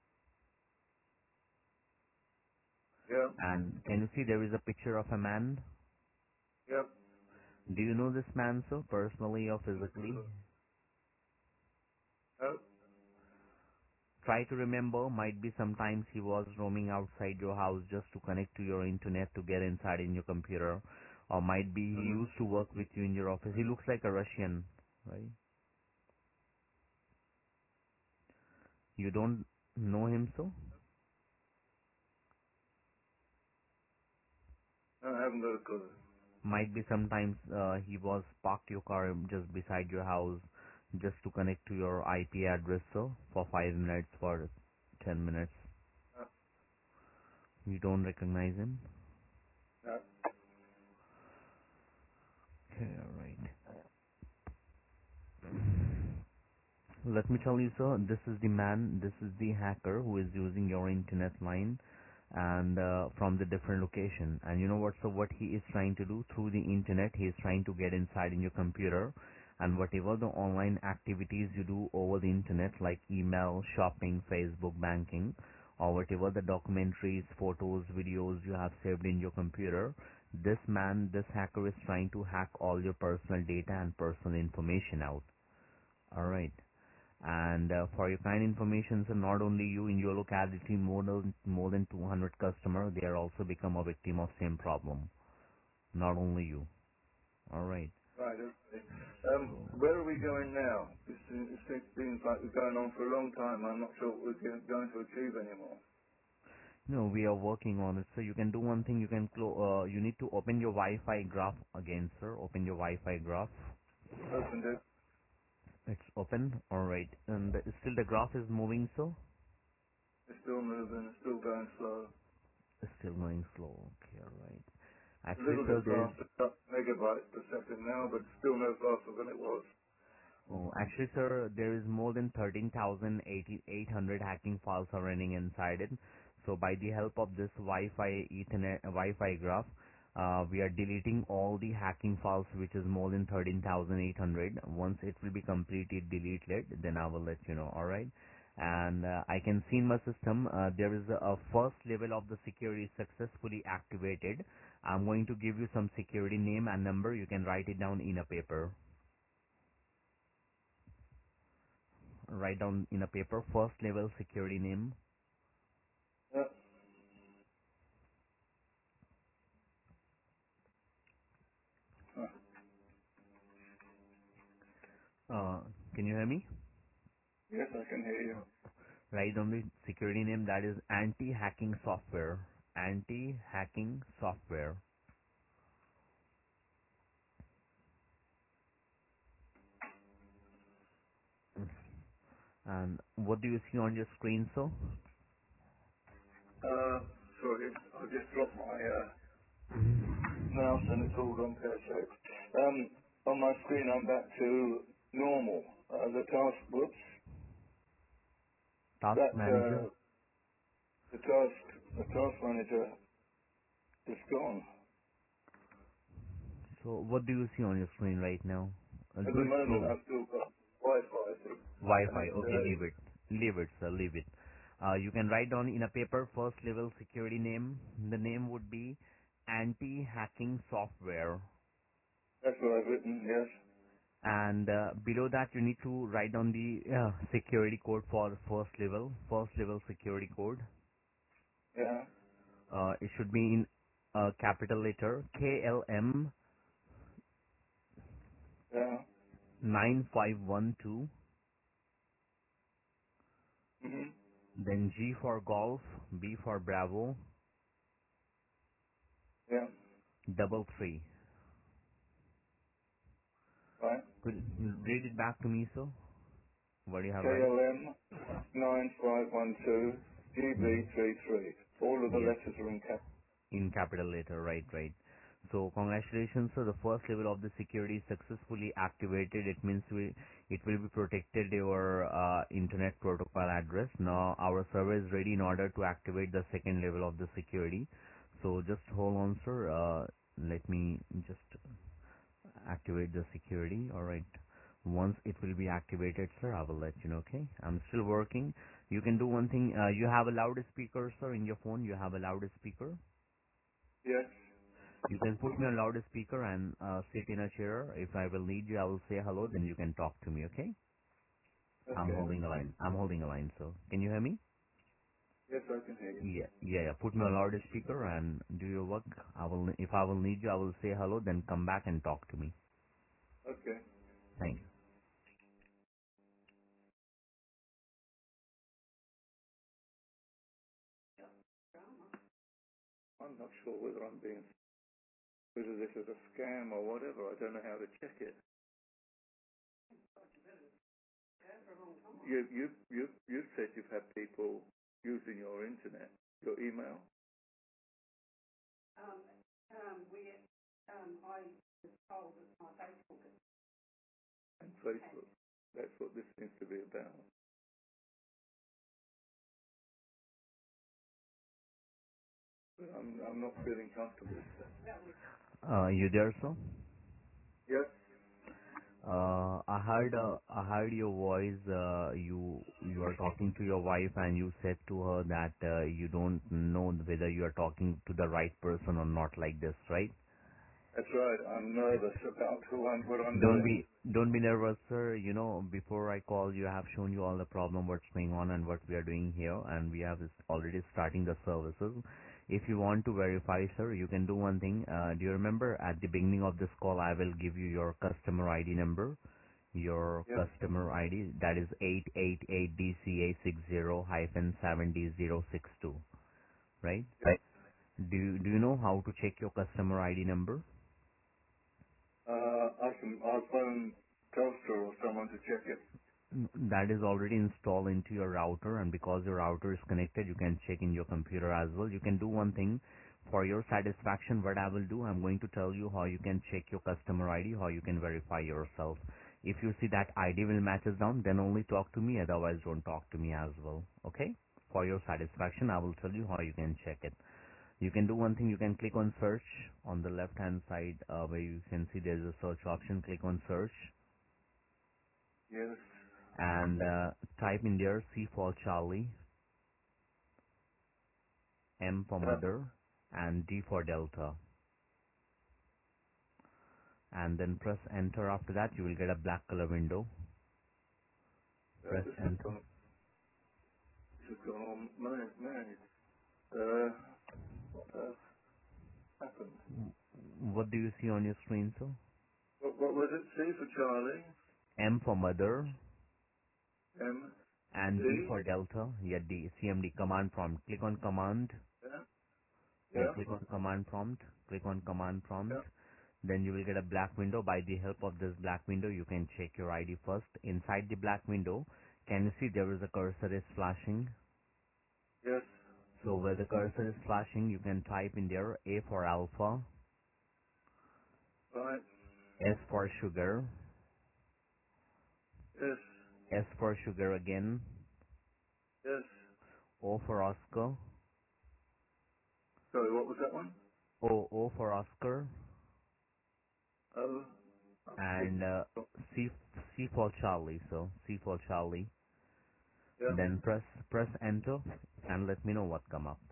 Yep. And can you see there is a picture of a man? Yep. Do you know this man, sir, personally or physically? Yep. Try to remember. Might be sometimes he was roaming outside your house just to connect to your internet to get inside in your computer. Or might be he Mm-hmm. used to work with you in your office. He looks like a Russian, right? You don't know him, so? I haven't got a clue. Might be sometimes uh, he was parked your car just beside your house just to connect to your I P address, so for five minutes, for ten minutes. No. You don't recognize him? No. Okay, alright. Let me tell you, sir, this is the man, this is the hacker who is using your internet line and uh, from the different location. And you know what, so what he is trying to do through the internet, he is trying to get inside in your computer, and whatever the online activities you do over the internet, like email, shopping, Facebook, banking, or whatever the documentaries, photos, videos you have saved in your computer, this man, this hacker is trying to hack all your personal data and personal information out. Alright. And uh, for your kind information, so not only you in your locality, more than more than two hundred customers, they are also become a victim of same problem. Not only you. All right. Right. Okay. Um, So where are we going now? This seems, it seems like we're going on for a long time. I'm not sure what we're go- going to achieve anymore. no, we are working on it. So you can do one thing. You can clo- uh, you need to open your Wi-Fi graph again, sir. Open your Wi-Fi graph. Opened it. It's open. All right. And the- still the graph is moving, so It's still moving. It's still going slow. it's still going slow. Okay. All right. A Actually, little bit sir, there is faster, about megabytes per second now, but still no faster than it was. Oh, actually, sir, there is more than thirteen thousand eight hundred hacking files are running inside it. So by the help of this Wi-Fi Ethernet, uh, Wi-Fi graph, uh, we are deleting all the hacking files, which is more than thirteen thousand eight hundred. Once it will be completely deleted, then I will let you know, alright? And uh, I can see in my system, uh, there is a, a first level of the security successfully activated. I'm going to give you some security name and number. You can write it down in a paper. Write down in a paper first level security name. Yeah. Huh. Uh, can you hear me? Yes, I can hear you. Write down the security name, that is anti-hacking software. Anti-hacking software. And what do you see on your screen, sir? Uh, sorry, I just dropped my uh, mouse and it's all gone pear-shaped. Um, on my screen, I'm back to normal. Uh, the task, whoops, Task that manager. uh, the task, the task manager is gone. So what do you see on your screen right now? Uh, At do the it moment, slowly. I've still got Wi-Fi, thing, and Wi-Fi. it's Okay, uh, leave it. Leave it, sir. Leave it. Uh, you can write down in a paper first level security name. The name would be anti-hacking software. that's what I've written. Yes. And uh, below that you need to write down the uh, security code for the first level first level security code. Yeah. Uh, it should be in uh, capital letter K L M Yeah. nine five one two, Mhm. then G for golf, B for bravo, Yeah. double three. Right. Could you read it back to me, sir? What do you have K right? L M nine five one two G B three three. All of the Yes. letters are in cap. In capital letter, right, right. So congratulations, sir. The first level of the security is successfully activated. It means we, it will be protected your uh, internet protocol address. Now our server is ready in order to activate the second level of the security. So just hold on, sir. Uh, let me just activate the security. All right. Once it will be activated, sir, I will let you know. Okay. I'm still working. You can do one thing. Uh, you have a loudspeaker, sir, in your phone. You have a loudspeaker. Yes. You can put me on loudspeaker and uh, sit in a chair. If I will need you, I will say hello. Then you can talk to me. Okay? I'm Okay. holding a line. I'm holding a line. So can you hear me? Yes, I can hear you. Yeah, yeah, yeah. Put me on loudspeaker and do your work. I will. If I will need you, I will say hello. Then come back and talk to me. Okay. Thank you. I'm not sure whether I'm being, whether this is a scam or whatever. I don't know how to check it. You, you, you, you said you've had people using your internet, your email Um, um, we, um, I was told that my Facebook is and Facebook. That's what this seems to be about. But I'm, I'm not feeling comfortable. Uh, you there, sir? Yes. Uh, I heard, uh, I heard your voice. Uh, you, you are talking to your wife, and you said to her that uh, you don't know whether you are talking to the right person or not, like this, right? That's right. I'm nervous about who I'm, what I'm Don't doing. be, don't be nervous, sir. You know, before I call you, I have shown you all the problem, what's going on, and what we are doing here, and we have is already starting the services. If you want to verify, sir, you can do one thing. Uh, do you remember at the beginning of this call, I will give you your customer I D number? Your Yes. customer I D, that is eight eight eight D C A six zero seven D zero six two, right? Yes. Do you, do you know how to check your customer I D number? Uh, I can, I'll phone Telstra or someone to check it. That is already installed into your router, and because your router is connected, you can check in your computer as well. You can do one thing for your satisfaction. What I will do, I'm going to tell you how you can check your customer I D, how you can verify yourself. If you see that I D will matches down, then only talk to me, otherwise don't talk to me as well. Okay? For your satisfaction, I will tell you how you can check it. You can do one thing, you can click on search on the left hand side uh, where you can see there's a search option. Click on search Yes. and uh, type in there C for Charlie, M for Yeah. mother, and D for Delta. And then press enter. After that, you will get a black color window. Uh, Press this has enter. gone, this has gone on mad, mad. Uh, what has happened? What do you see on your screen, sir? What, what was it? C for Charlie, M for mother, M, and D D, for Delta. Yeah, D, C M D, command prompt. Click on command. yeah, Yeah, yeah, click on command prompt. Click on command yeah, prompt. Then you will get a black window. By the help of this black window, you can check your I D first. Inside the black window, can you see there is a cursor is flashing? yes, So where the cursor is flashing, you can type in there A for alpha, right, S for sugar, yes, S for sugar again, yes. O for Oscar, Sorry, what was that one? O, O for Oscar, Oh, and uh, C, C for Charlie. So C for Charlie. yeah. Then press press enter and let me know what come up.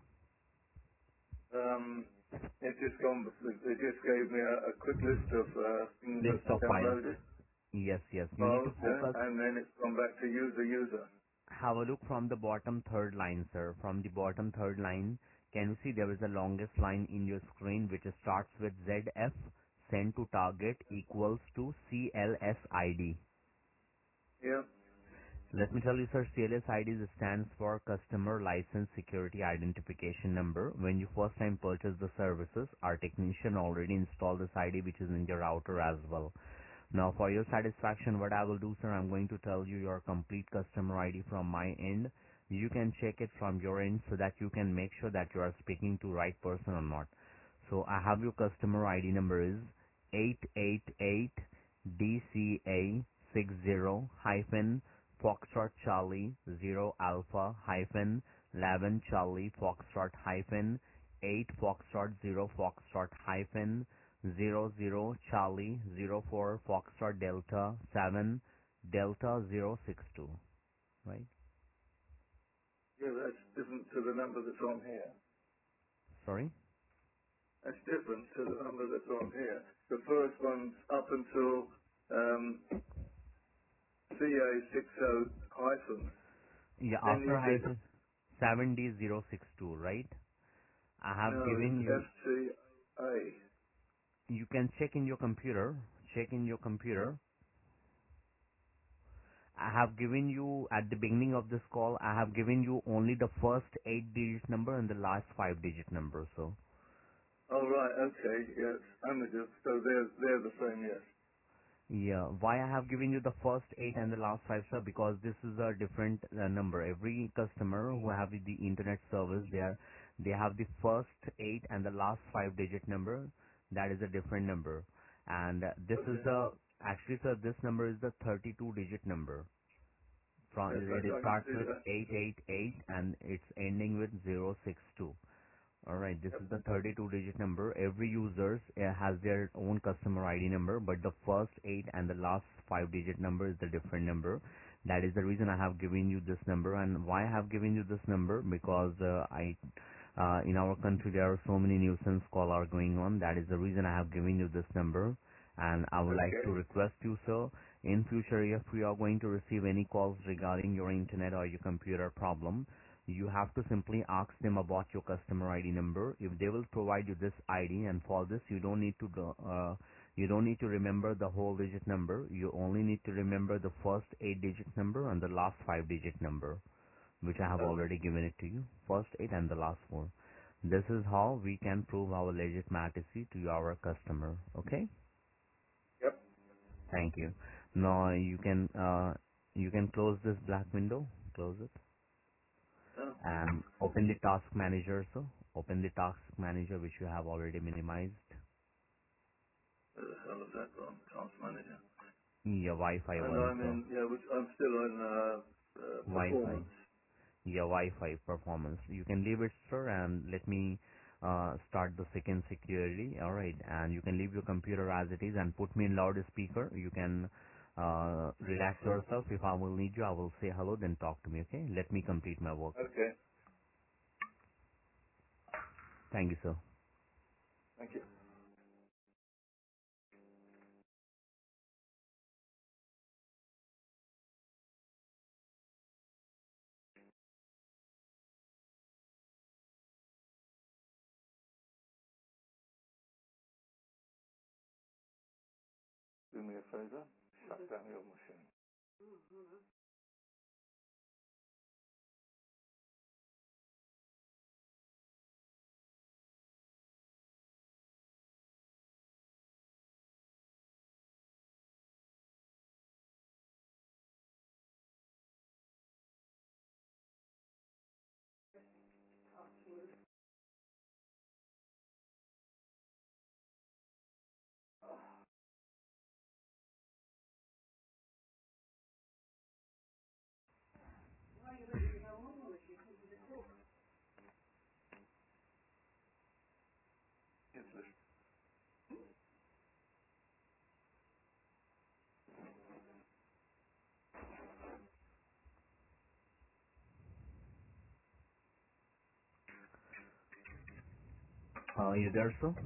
Um, it just gone, it just gave me a, a quick list of uh, things List that's of files. downloaded, Yes, yes. You need to files, yeah, focus. and then it's gone back to user, user. Have a look from the bottom third line, sir. From the bottom third line, can you see there is a longest line in your screen which starts with Z F send to target equals to C L S I D. Yeah, Let me tell you, sir, C L S I D stands for Customer License Security Identification Number. When you first time purchase the services, our technician already installed this I D which is in your router as well. Now, for your satisfaction, what I will do, sir, I'm going to tell you your complete customer I D from my end. You can check it from your end so that you can make sure that you are speaking to right person or not. So I have your customer I D number is eight eight eight D C A six zero hyphen Foxtrot Charlie zero Alpha hyphen eleven Charlie Foxtrot hyphen eight Foxtrot zero Foxtrot hyphen zero zero Charlie zero four Foxtrot Delta seven Delta zero six two, right? Yeah, that's different to the number that's on here. Sorry? That's different to the number that's on here. The first one's up until um, C A sixty hyphen. Yeah, Then you after said, hyphen seven D zero six two, right? I have no, given it's you, F T A. you can check in your computer, check in your computer. I have given you, at the beginning of this call, I have given you only the first eight digit number and the last five digit number, so. Oh, right, okay, yes. I'm with you. So they're, they're the same, yes. Yeah, why I have given you the first eight and the last five, sir? Because this is a different uh, number. Every customer who have the internet service, they are, they have the first eight and the last five digit number. That is a different number. And uh, this is Okay. the, actually, sir, this number is the thirty-two digit number. From, Yes, I, it I can starts see with that. eight eight eight and it's ending with zero six two. Alright, this Yep. is the thirty-two digit number. Every user uh, has their own customer I D number, but the first eight and the last five digit number is the different number. That is the reason I have given you this number. And why I have given you this number? Because uh, I, uh, in our country there are so many nuisance call are going on. That is the reason I have given you this number. And I would like Okay. to request you, sir, in future if we are going to receive any calls regarding your internet or your computer problem, you have to simply ask them about your customer I D number. If they will provide you this I D, and for this you don't need to go, uh, you don't need to remember the whole digit number. You only need to remember the first eight digit number and the last five digit number, which I have Oh, already given it to you. First eight and the last four. This is how we can prove our legitimacy to our customer. Okay? yep. Thank you. Now you can uh, you can close this black window. Close it. Oh, And open the task manager, so open the task manager which you have already minimized. where the hell is that gone? Task manager. Your Wi-Fi And one, I'm so in, yeah, which, I'm still in uh, uh, Wi-Fi, performance. your Wi-Fi performance. You can leave it, sir, and let me uh, start the second security. All right, and you can leave your computer as it is and put me in loudspeaker. You can uh, relax yourself. If I will need you, I will say hello, then talk to me. Okay? Let me complete my work. Okay. Thank you, sir. Thank you. Do me a favor. Shut down your machine. Yes, sir. Uh, you there, sir?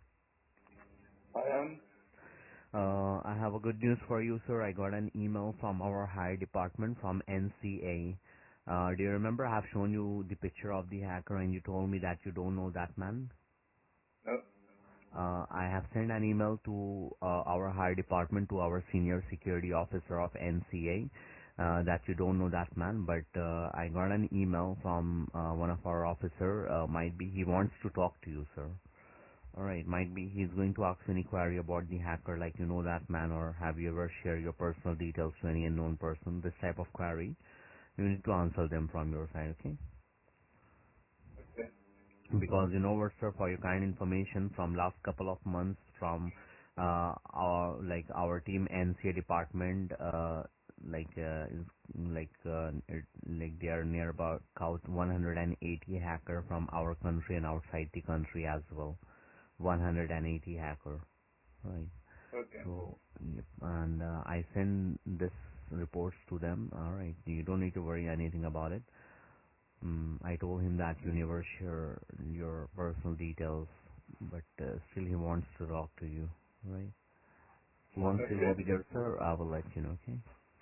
I am. Uh, I have a good news for you, sir. I got an email from our hire department from N C A. Uh, do you remember I have shown you the picture of the hacker and you told me that you don't know that man? No. Uh, I have sent an email to uh, our hire department, to our senior security officer of N C A, uh, that you don't know that man, but uh, I got an email from uh, one of our officer. Uh, might be he wants to talk to you, sir. Alright, might be he's going to ask any query about the hacker, like you know that man, or have you ever shared your personal details to any unknown person, this type of query. You need to answer them from your side, okay? Okay. Because you know what, sir, for your kind information, from last couple of months, from uh, our like our team N C A department, uh, like uh, is like uh, it, like they are near about count one hundred eighty hacker from our country and outside the country as well. one hundred eighty hacker, right? Okay. So, yep, and uh, I send this reports to them. All right, you don't need to worry anything about it. Mm, I told him that you never share your personal details, but uh, still he wants to talk to you, right? Once he Okay. will be there, sir, I will let you know, okay?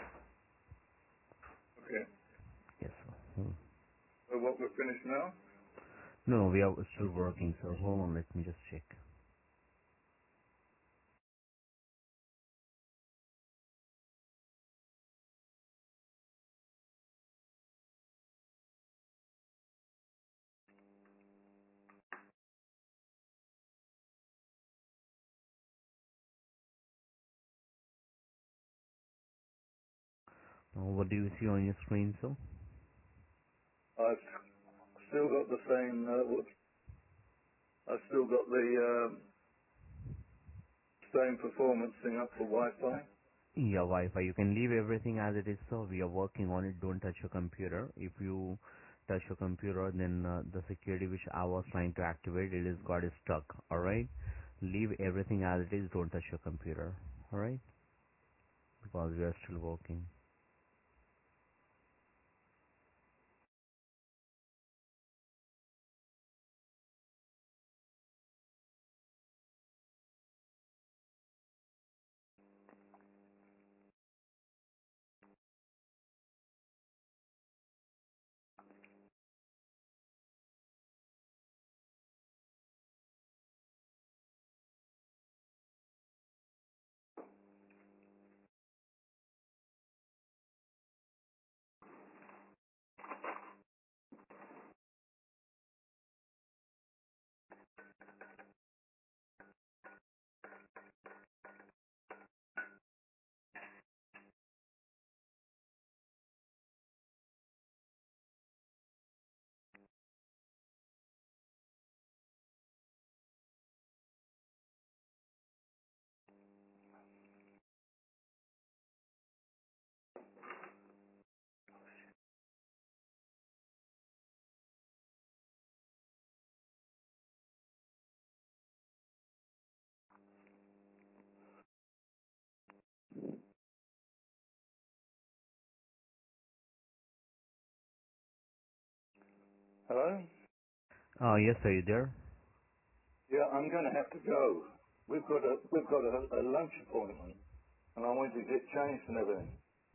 Okay. Yes, sir. Hmm. So what, we're finished now? No, we are still working, sir. Hold on, let me just check. Uh, what do you see on your screen, sir? I've still got the same, uh, whoops, I've still got the um, same performance thing up for Wi-Fi. Yeah, Wi-Fi. You can leave everything as it is, sir. We are working on it. Don't touch your computer. If you touch your computer, then uh, the security which I was trying to activate, it is got stuck. All right. Leave everything as it is. Don't touch your computer. All right. Because we are still working. Hello? Uh, yes, are you there? Yeah, I'm going to have to go. We've got a we've got a, a lunch appointment, and I want to get changed and everything.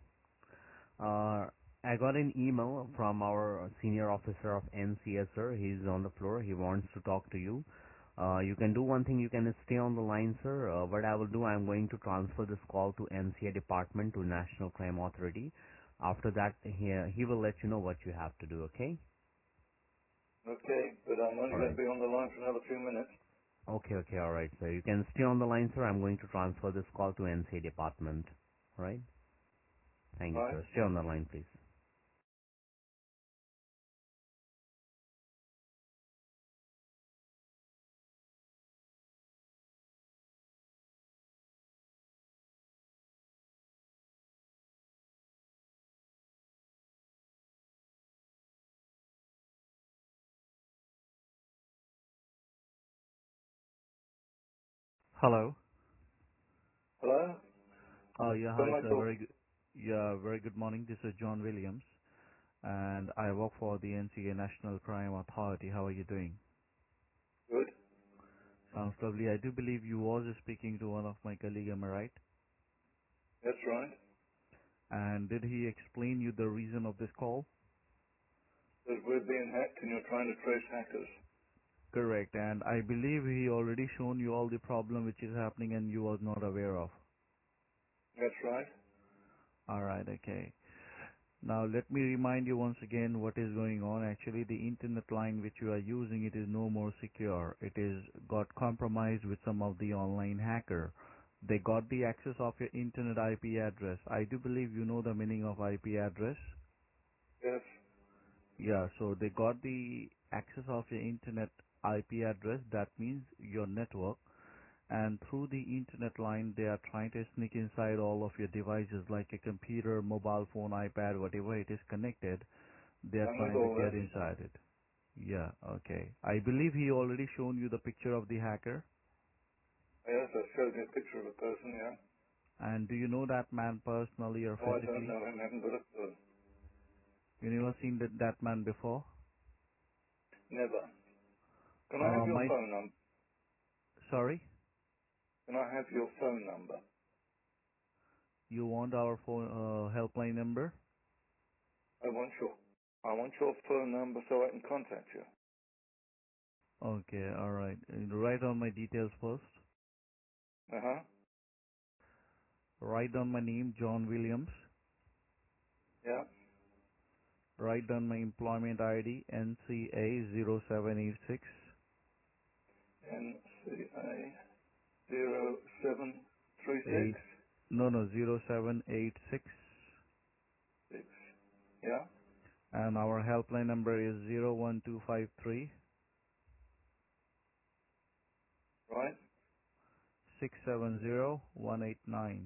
Uh, I got an email from our senior officer of N C S, sir. He's on the floor. He wants to talk to you. Uh, you can do one thing. You can stay on the line, sir. Uh, what I will do, I'm going to transfer this call to N C A department to National Crime Authority. After that, he he will let you know what you have to do. Okay? Okay, but I'm only All going to right. be on the line for another few minutes. Okay. Okay. All right, sir. You can stay on the line, sir. I'm going to transfer this call to N C A department. All right? Thank you, Right? sir. Stay on the line, please. Hello. Hello? Uh, Yeah, Who hi, am I sir. talking? Very good. Yeah, very good morning. This is John Williams, and I work for the N C A National Crime Authority. How are you doing? Good. Sounds lovely. I do believe you was speaking to one of my colleague, am I right? That's right. And did he explain you the reason of this call? Because we're being hacked and you're trying to trace hackers. Correct. And I believe he already shown you all the problem which is happening and you was not aware of. That's right. All right. Okay. Now let me remind you once again what is going on. Actually, the internet line which you are using, it is no more secure. It is got compromised with some of the online hacker. They got the access of your internet I P address. I do believe you know the meaning of I P address. Yes. Yeah, so they got the access of your internet I P address, that means your network, and through the internet line they are trying to sneak inside all of your devices like a computer, mobile phone, iPad, whatever it is connected, they are I'm with trying to all get that. inside it. Yeah, okay. I believe he already shown you the picture of the hacker. Yes, I showed you a picture of a person, yeah. And do you know that man personally or No, I don't physically? know him, haven't got a clue. You never seen that, that man before? Never. Can I have Uh, your my, phone number? sorry? Can I have your phone number? You want our phone, uh, helpline number? I want your, I want your phone number so I can contact you. Okay, alright. Write down my details first. Uh-huh. Write down my name, John Williams. Yeah. Write down my employment I D, N C A zero seven eight six. N C A zero seven three six Eight, no, no, zero seven eight six. six. Yeah. And our helpline number is zero one two five three Right. six seven zero one eight nine.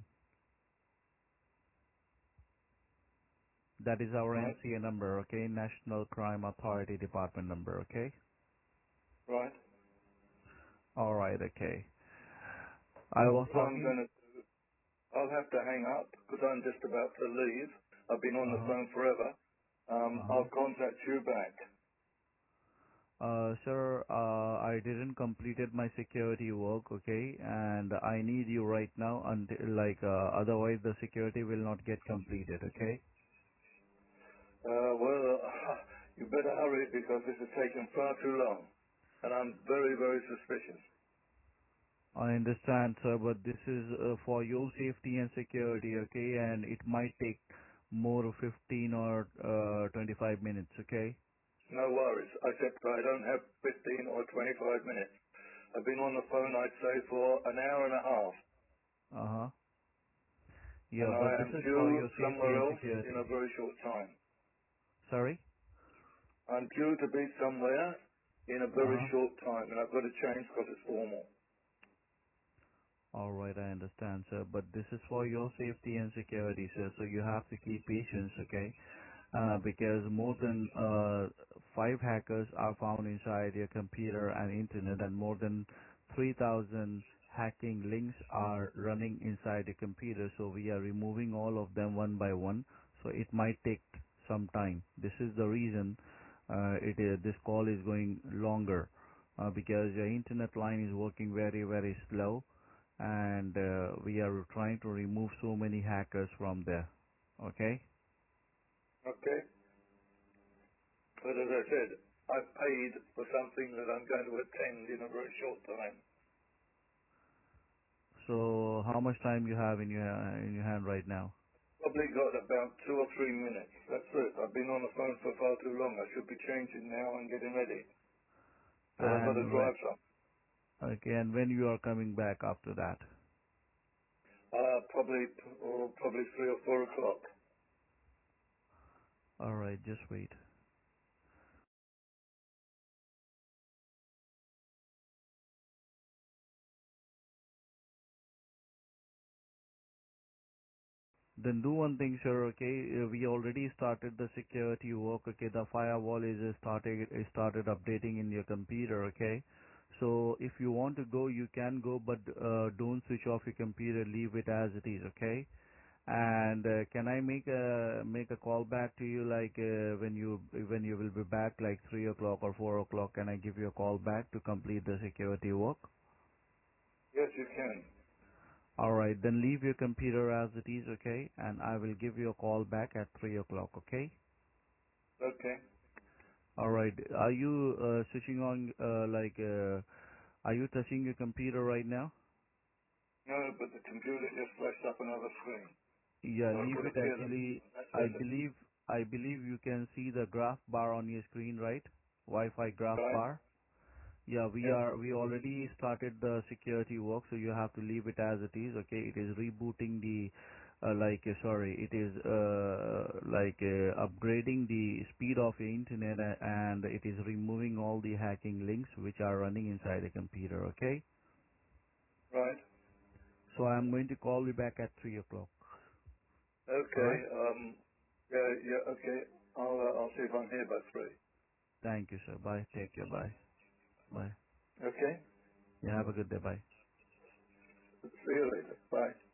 That is our Right. N C A number, okay? National Crime Authority Department number, okay? Right. Alright, okay. I Well, was what I'm talking. going to do, I'll have to hang up because I'm just about to leave. I've been on the Uh-huh. phone forever. Um, Uh-huh. I'll contact you back. Uh, sir, uh, I didn't completed my security work, okay, and I need you right now until, like, uh, otherwise the security will not get completed, okay? Uh, well, you better hurry because this is taking far too long. And I'm very, very suspicious. I understand, sir, but this is uh, for your safety and security, okay, and it might take more fifteen or uh, twenty-five minutes, okay? No worries. I said I don't have fifteen or twenty-five minutes. I've been on the phone, I'd say, for an hour and a half. Uh-huh. And Yeah, I but this am is for due your safety somewhere and else in a security. very short time. Sorry? I'm due to be somewhere in a very Uh-huh. short time, and I've got to change because it's formal. All right, I understand, sir, but this is for your safety and security, sir, so you have to keep patience, okay? Uh, because more than uh, five hackers are found inside your computer and internet, and more than three thousand hacking links are running inside your computer, so we are removing all of them one by one, so it might take some time. This is the reason uh, it is, this call is going longer, uh, because your internet line is working very, very slow, and uh, we are trying to remove so many hackers from there. Okay? Okay? But as I said, I've paid for something that I'm going to attend in a very short time. So how much time you have in your in your hand right now? Probably got about two or three minutes. That's it. I've been on the phone for far too long. I should be changing now and getting ready. But I've got to And when drive some. okay, and when you are coming back after that? Uh, probably, or probably three or four o'clock. All right, just wait. Then do one thing, sir. Okay, Uh, we already started the security work. Okay, the firewall is uh, started is started updating in your computer. Okay, so if you want to go, you can go, but uh, don't switch off your computer. Leave it as it is. Okay. And uh, can I make a make a call back to you like uh, when you when you will be back like three o'clock or four o'clock? Can I give you a call back to complete the security work? Yes, you can. All right, then leave your computer as it is, okay? And I will give you a call back at three o'clock, okay? Okay. All right. Are you uh, switching on uh, like uh, are you touching your computer right now? No, but the computer just flashed up another screen. Yeah, So I leave it couldn't hear them. actually. That's I better. believe I believe you can see the graph bar on your screen, right? Wi-Fi graph Right? bar. Yeah, we Yes. are, we already started the security work, so you have to leave it as it is, okay? It is rebooting the uh, like uh, sorry, it is uh, like uh, upgrading the speed of your internet a- and it is removing all the hacking links which are running inside the computer. Okay. Right. So I'm going to call you back at three o'clock. All Okay. right. Um. Yeah. Yeah. Okay. I'll uh, I'll see if I'm here by three. Thank you, sir. Bye. Take care. Bye. Bye. Okay. Yeah. Have a good day. Bye. See you later. Bye.